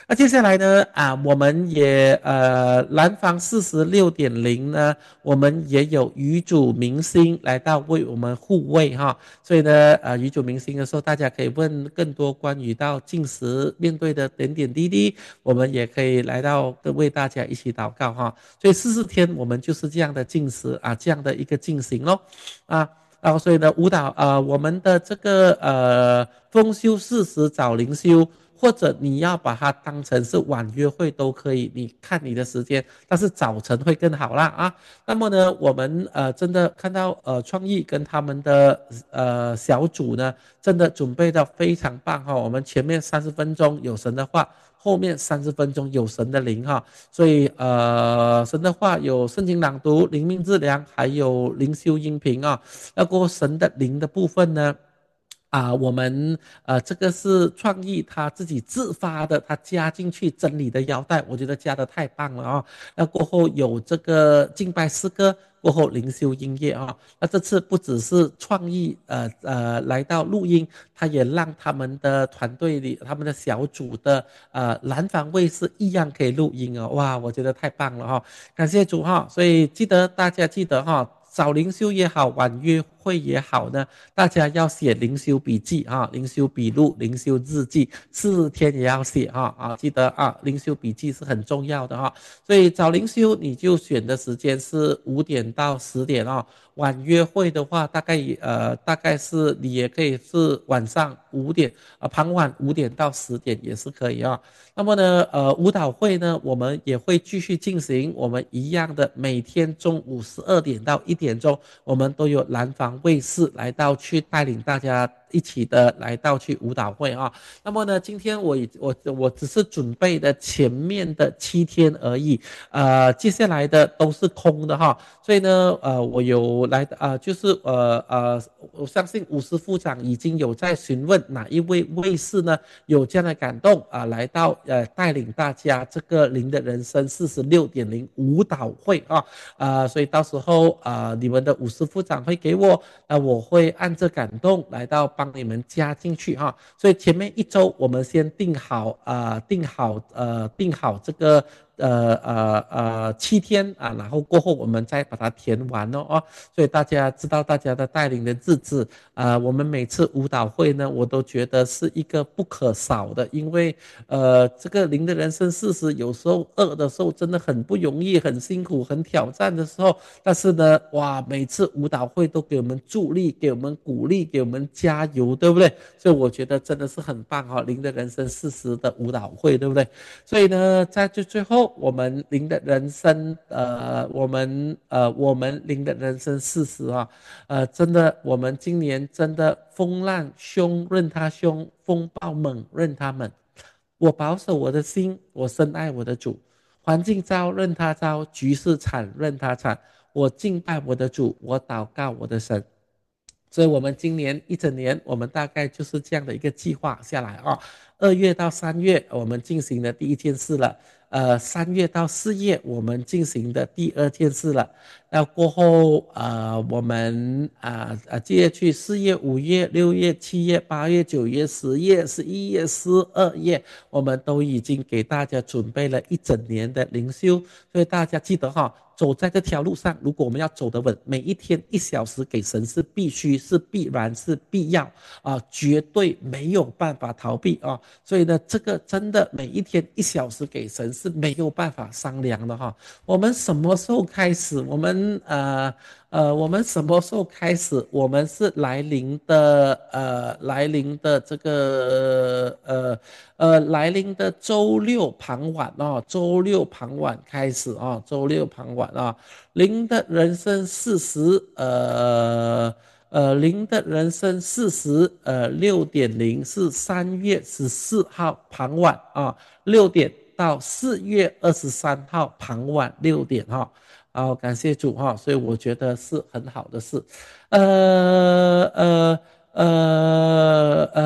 那接下来呢，啊，我们也呃，蓝房四十六点零呢，我们也有语主明星来到为我们护卫哈，所以呢，呃，语主明星的时候，大家可以问更多关于到进食面对的点点滴滴，我们也可以来到为大家一起祷告哈。所以四十天我们就是这样的进食啊，这样的一个进行咯，啊。然后所以呢，舞蹈呃，我们的这个呃丰休四十早灵修，或者你要把它当成是晚约会都可以，你看你的时间，但是早晨会更好啦啊。那么呢，我们呃真的看到呃创意跟他们的呃小组呢，真的准备的非常棒哈、哦。我们前面三十分钟有神的话，后面三十分钟有神的灵哈、哦。所以呃神的话有圣经朗读、灵命治疗，还有灵修音频啊、哦。那过神的灵的部分呢？啊，我们呃，这个是创意他自己自发的，他加进去真理的腰带，我觉得加的太棒了啊！那过后有这个敬拜诗歌，过后灵修音乐啊，那这次不只是创意呃呃来到录音，他也让他们的团队里、他们的小组的呃蓝防卫士一样可以录音哦，哇，我觉得太棒了哈、哦！感谢主哈、哦，所以记得大家记得哈、哦。早灵修也好，晚约会也好呢，大家要写灵修笔记啊，灵修笔录、灵修日记，四天也要写哈啊，记得啊，灵修笔记是很重要的哈。所以早灵修你就选的时间是五点到十点哦，晚约会的话大概呃大概是你也可以是晚上五点啊，傍晚五点到十点也是可以啊。那么呢，呃，舞蹈会呢，我们也会继续进行，我们一样的每天中午十二点到一点钟，我们都有蓝房卫视来到去带领大家一起的来到去舞蹈会啊。那么呢，今天我我我只是准备的前面的七天而已，呃，接下来的都是空的哈。所以呢，呃，我有来呃，就是呃呃，我相信五十副长已经有在询问哪一位卫士呢有这样的感动啊、呃，来到呃带领大家这个零的人生四十六点零舞蹈会啊，啊、呃，所以到时候啊、呃，你们的五十副长会给我，那、呃、我会按着感动来到帮你们加进去哈。所以前面一周我们先定好啊、呃，定好呃，定好这个。呃呃呃七天啊，然后过后我们再把它填完哦哦，所以大家知道大家的带领的日子啊、呃，我们每次舞蹈会呢，我都觉得是一个不可少的，因为呃这个零的人生四十有时候饿的时候真的很不容易，很辛苦，很挑战的时候，但是呢，哇，每次舞蹈会都给我们助力，给我们鼓励，给我们加油，对不对？所以我觉得真的是很棒哈、哦，零的人生四十的舞蹈会，对不对？所以呢，在最最后，我们零的人生，呃，我们呃，我们零的人生四十啊，呃，真的，我们今年真的风浪凶任他凶，风暴猛任他猛。我保守我的心，我深爱我的主。环境糟任他糟，局势惨任他惨。我敬拜我的主，我祷告我的神。所以，我们今年一整年，我们大概就是这样的一个计划下来啊。二月到三月，我们进行的第一件事了。呃，三月到四月，我们进行的第二件事了。那过后，呃，我们啊啊，接着去四月、五月、六月、七月、八月、九月、十月、十一月、十二月，我们都已经给大家准备了一整年的灵修，所以大家记得哈。走在这条路上，如果我们要走得稳，每一天一小时给神是必须、是必然、是必要啊、呃，绝对没有办法逃避啊。所以呢，这个真的每一天一小时给神是没有办法商量的哈。我们什么时候开始？我们呃呃，我们什么时候开始？我们是来临的呃来临的这个呃呃来临的周六傍晚哦，周六傍晚开始啊，周六傍晚啊，零的人生四十呃。呃，零的人生四十，呃，六点零是三月十四号傍晚啊，六点到四月二十三号傍晚六点哈。好，感谢主哈，所以我觉得是很好的事。呃呃呃呃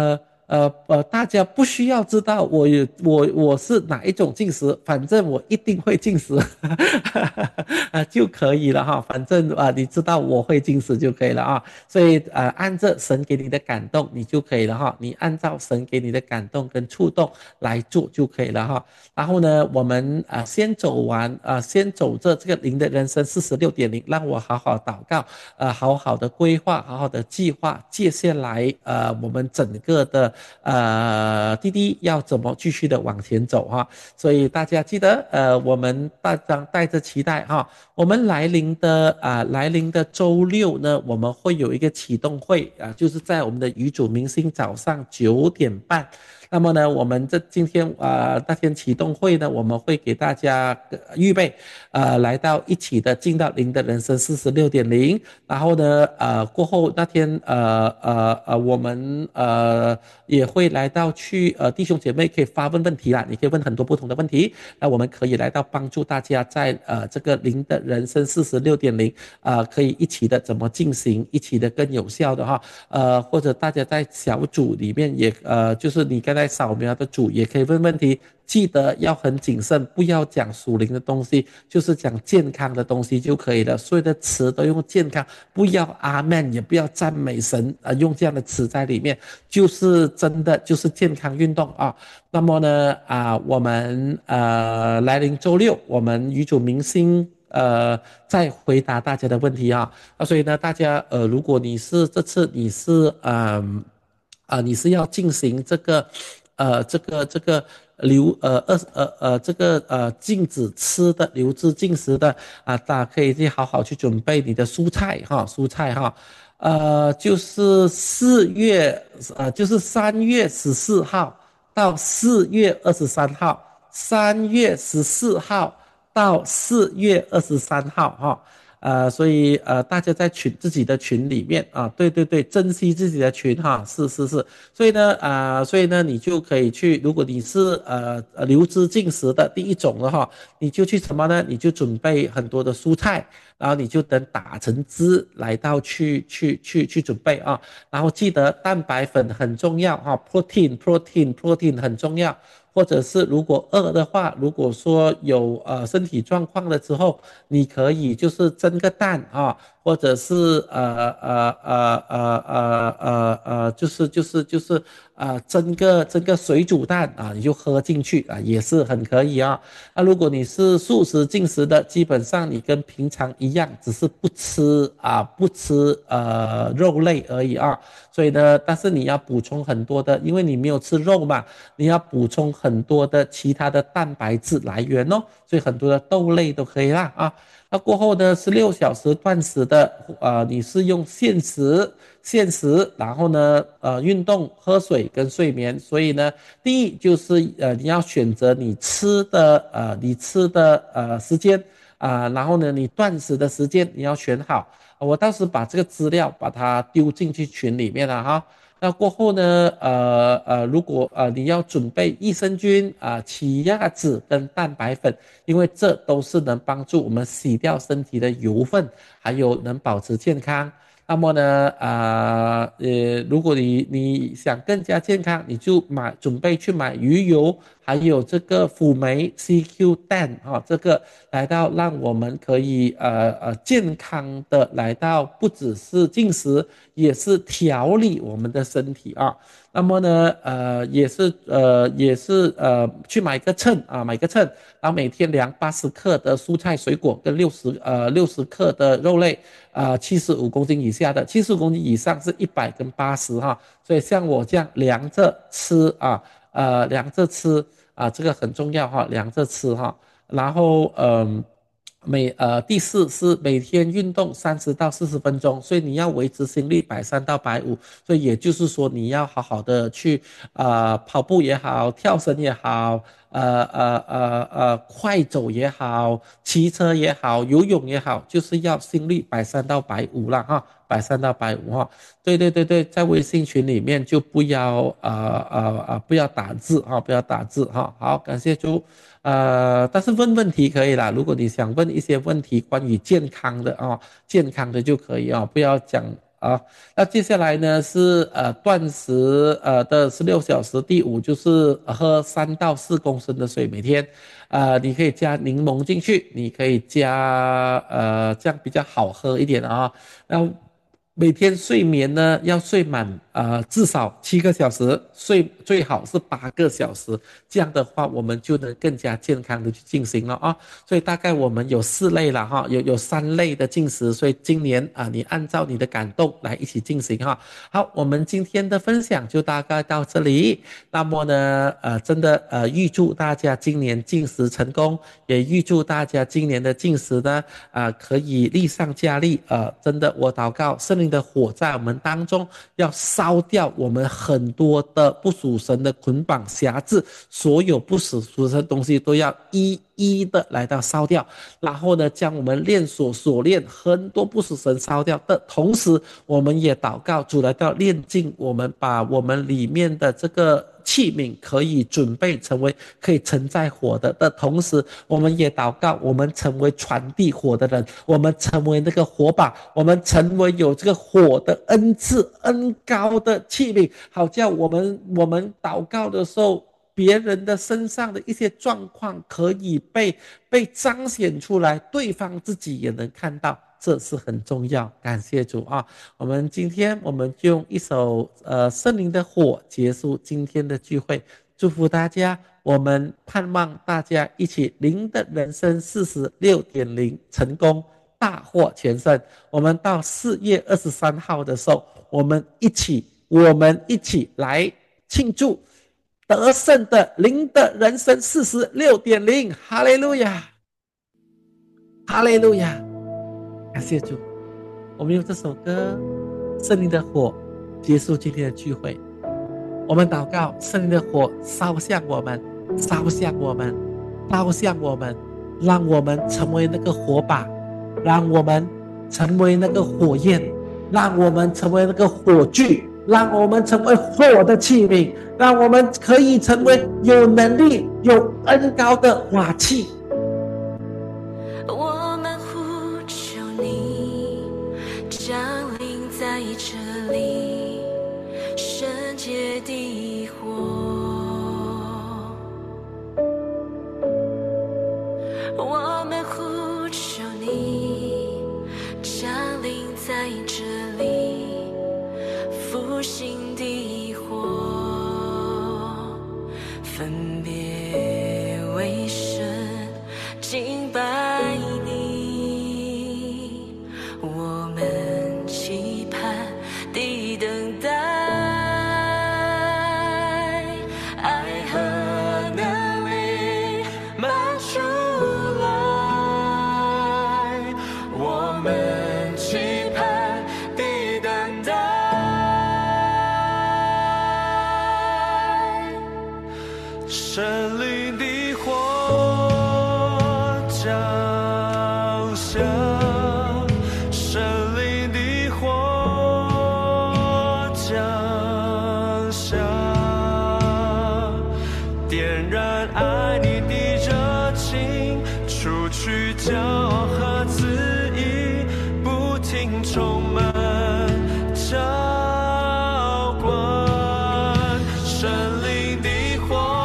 呃呃，大家不需要知道我有我我是哪一种进食，反正我一定会进食啊就可以了哈。反正啊，你知道我会进食就可以了啊。所以呃，按着神给你的感动，你就可以了哈。你按照神给你的感动跟触动来做就可以了哈。然后呢，我们啊、呃、先走完啊、呃，先走这这个零的人生四十六点零，让我好好祷告，呃，好好的规划，好好的计划，接下来呃我们整个的呃滴滴要怎么继续的往前走哈。所以大家记得呃我们大家带着期待哈，我们来临的啊、呃、来临的周六呢，我们会有一个启动会啊、呃，就是在我们的语主明星早上九点半。那么呢，我们这今天啊、呃、那天启动会呢，我们会给大家预备，呃，来到一起的进到零的人生四十六点零，然后呢，呃，过后那天呃呃呃，我们呃也会来到去呃弟兄姐妹可以发问问题啦，你可以问很多不同的问题，那我们可以来到帮助大家在呃这个零的人生四十六点零啊，可以一起的怎么进行，一起的更有效的哈，呃，或者大家在小组里面也呃，就是你刚才扫描的组也可以问问题。记得要很谨慎，不要讲属灵的东西，就是讲健康的东西就可以了。所有的词都用健康，不要阿门，也不要赞美神啊、呃，用这样的词在里面，就是真的就是健康运动啊。那么呢啊、呃，我们呃来临周六，我们语主明星。呃，再回答大家的问题啊，啊，所以呢，大家呃，如果你是这次你是嗯啊、呃，你是要进行这个呃这个这个流呃二呃呃这个呃禁止吃的流质进食的啊，大家可以去好好去准备你的蔬菜哈，蔬菜哈，呃，就是四月呃就是三月十四号到四月二十三号，三月十四号到四月二十三号哈。呃，所以呃，大家在群自己的群里面啊，对对对，珍惜自己的群哈，是是是，所以呢，啊、呃，所以呢，你就可以去，如果你是呃呃流资进食的第一种的话，你就去什么呢？你就准备很多的蔬菜，然后你就等打成汁来到去去去去准备啊，然后记得蛋白粉很重要哈，protein protein protein 很重要。或者是如果饿的话，如果说有呃身体状况了之后，你可以就是蒸个蛋啊，或者是呃呃呃呃呃呃呃，就是就是就是呃蒸个蒸个水煮蛋啊，你就喝进去啊，也是很可以啊。那如果你是素食进食的，基本上你跟平常一样，只是不吃啊不吃呃肉类而已啊。所以呢，但是你要补充很多的，因为你没有吃肉嘛，你要补充很多的其他的蛋白质来源哦，所以很多的豆类都可以啦啊。那过后呢，十六小时断食的，呃，你是用限时、限时，然后呢，呃，运动、喝水跟睡眠。所以呢，第一就是呃，你要选择你吃的，呃，你吃的呃时间啊、呃，然后呢，你断食的时间你要选好。我到时把这个资料把它丢进去群里面了哈。那过后呢，呃呃，如果呃你要准备益生菌啊、呃、奇亚籽跟蛋白粉，因为这都是能帮助我们洗掉身体的油分，还有能保持健康。那么呢，啊呃，呃，如果你你想更加健康，你就买准备去买鱼油，还有这个辅酶 C Q 十啊，这个来到让我们可以呃呃健康的来到，不只是进食，也是调理我们的身体啊。那么呢，呃，也是呃也是呃去买个秤啊，买个秤，然后每天量八十克的蔬菜水果跟六十呃六十克的肉类。啊，七十五公斤以下的，七十五公斤以上是一百跟八十哈，所以像我这样量着吃啊，呃，量着吃啊，这个很重要哈，量着吃哈，然后嗯。每呃第四是每天运动三十到四十分钟，所以你要维持心率百三到百五，所以也就是说你要好好的去呃跑步也好，跳绳也好，呃呃呃呃快走也好，骑车也好，游泳也好，就是要心率百三到百五了哈，百三到百五哈。对对对对，在微信群里面就不要呃呃呃不要打字哈，不要打字哈。好，感谢主。呃，但是问问题可以啦，如果你想问一些问题关于健康的啊、哦，健康的就可以啊、哦，不要讲啊。那接下来呢是呃断食呃的十六小时，第五就是喝三到四公升的水每天，呃，你可以加柠檬进去，你可以加呃这样比较好喝一点啊。那每天睡眠呢要睡满呃至少七个小时，睡最好是八个小时，这样的话我们就能更加健康的去进行了啊。所以大概我们有四类了哈，有有三类的进食，所以今年啊你按照你的感动来一起进行哈。好，我们今天的分享就大概到这里。那么呢，呃，真的呃预祝大家今年进食成功，也预祝大家今年的进食呢，啊、呃、可以力上加力。呃，真的我祷告圣灵的火在我们当中，要烧掉我们很多的不属神的捆绑辖制，所有不属神的东西都要一一的来到烧掉，然后呢，将我们链锁锁链很多不属神烧掉的同时，我们也祷告主来到炼净我们，把我们里面的这个器皿可以准备成为可以承载火的的同时，我们也祷告我们成为传递火的人，我们成为那个火把，我们成为有这个火的恩赐恩膏的器皿，好叫我们我们祷告的时候，别人的身上的一些状况可以被被彰显出来，对方自己也能看到，这是很重要。感谢主啊！我们今天我们就用一首呃圣灵的火结束今天的聚会，祝福大家，我们盼望大家一起灵的人生 四十六点零 成功大获全胜。我们到四月二十三号的时候，我们一起我们一起来庆祝得胜的灵的人生 四十六点零， 哈利路亚哈利路亚，感谢主。我们用这首歌圣灵的火结束今天的聚会，我们祷告圣灵的火烧向我们，烧向我们，烧向我们，让我们成为那个火把，让我们成为那个火焰，让我们成为那个火炬，让我们成为火的器皿，让我们可以成为有能力有恩膏的瓦器。 我们呼求你降临在这里，圣洁的火，我们呼求你降临在这里，复兴的火，分别为圣，敬拜你，我们期盼的等待，爱和能力满出来，我们期盼的等待，圣灵的火照射，圣灵的火降下，点燃爱你的热情，除去骄傲和自义，不停充满浇灌，圣灵的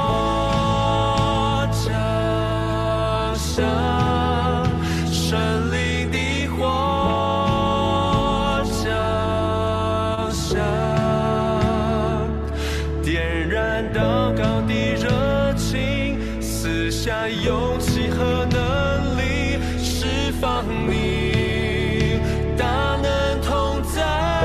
火降下，圣灵的火降下，点燃祷告的热情，赐下勇气和能力，释放你大能同在。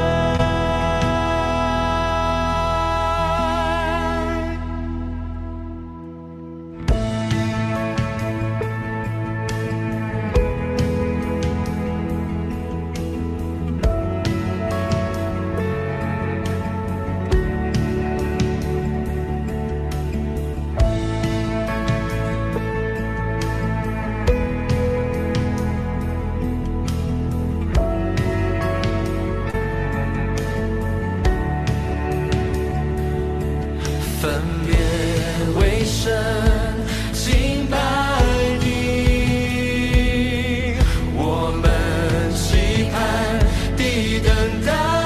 分别为圣，敬拜你，我们期盼的等待。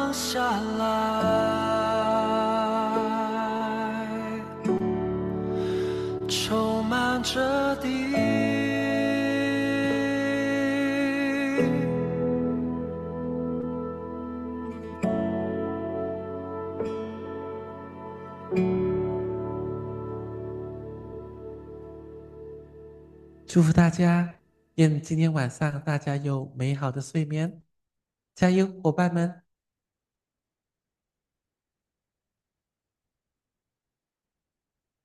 放下来，充满着地。 祝福大家，愿今天晚上大家有美好的睡眠，加油，伙伴们！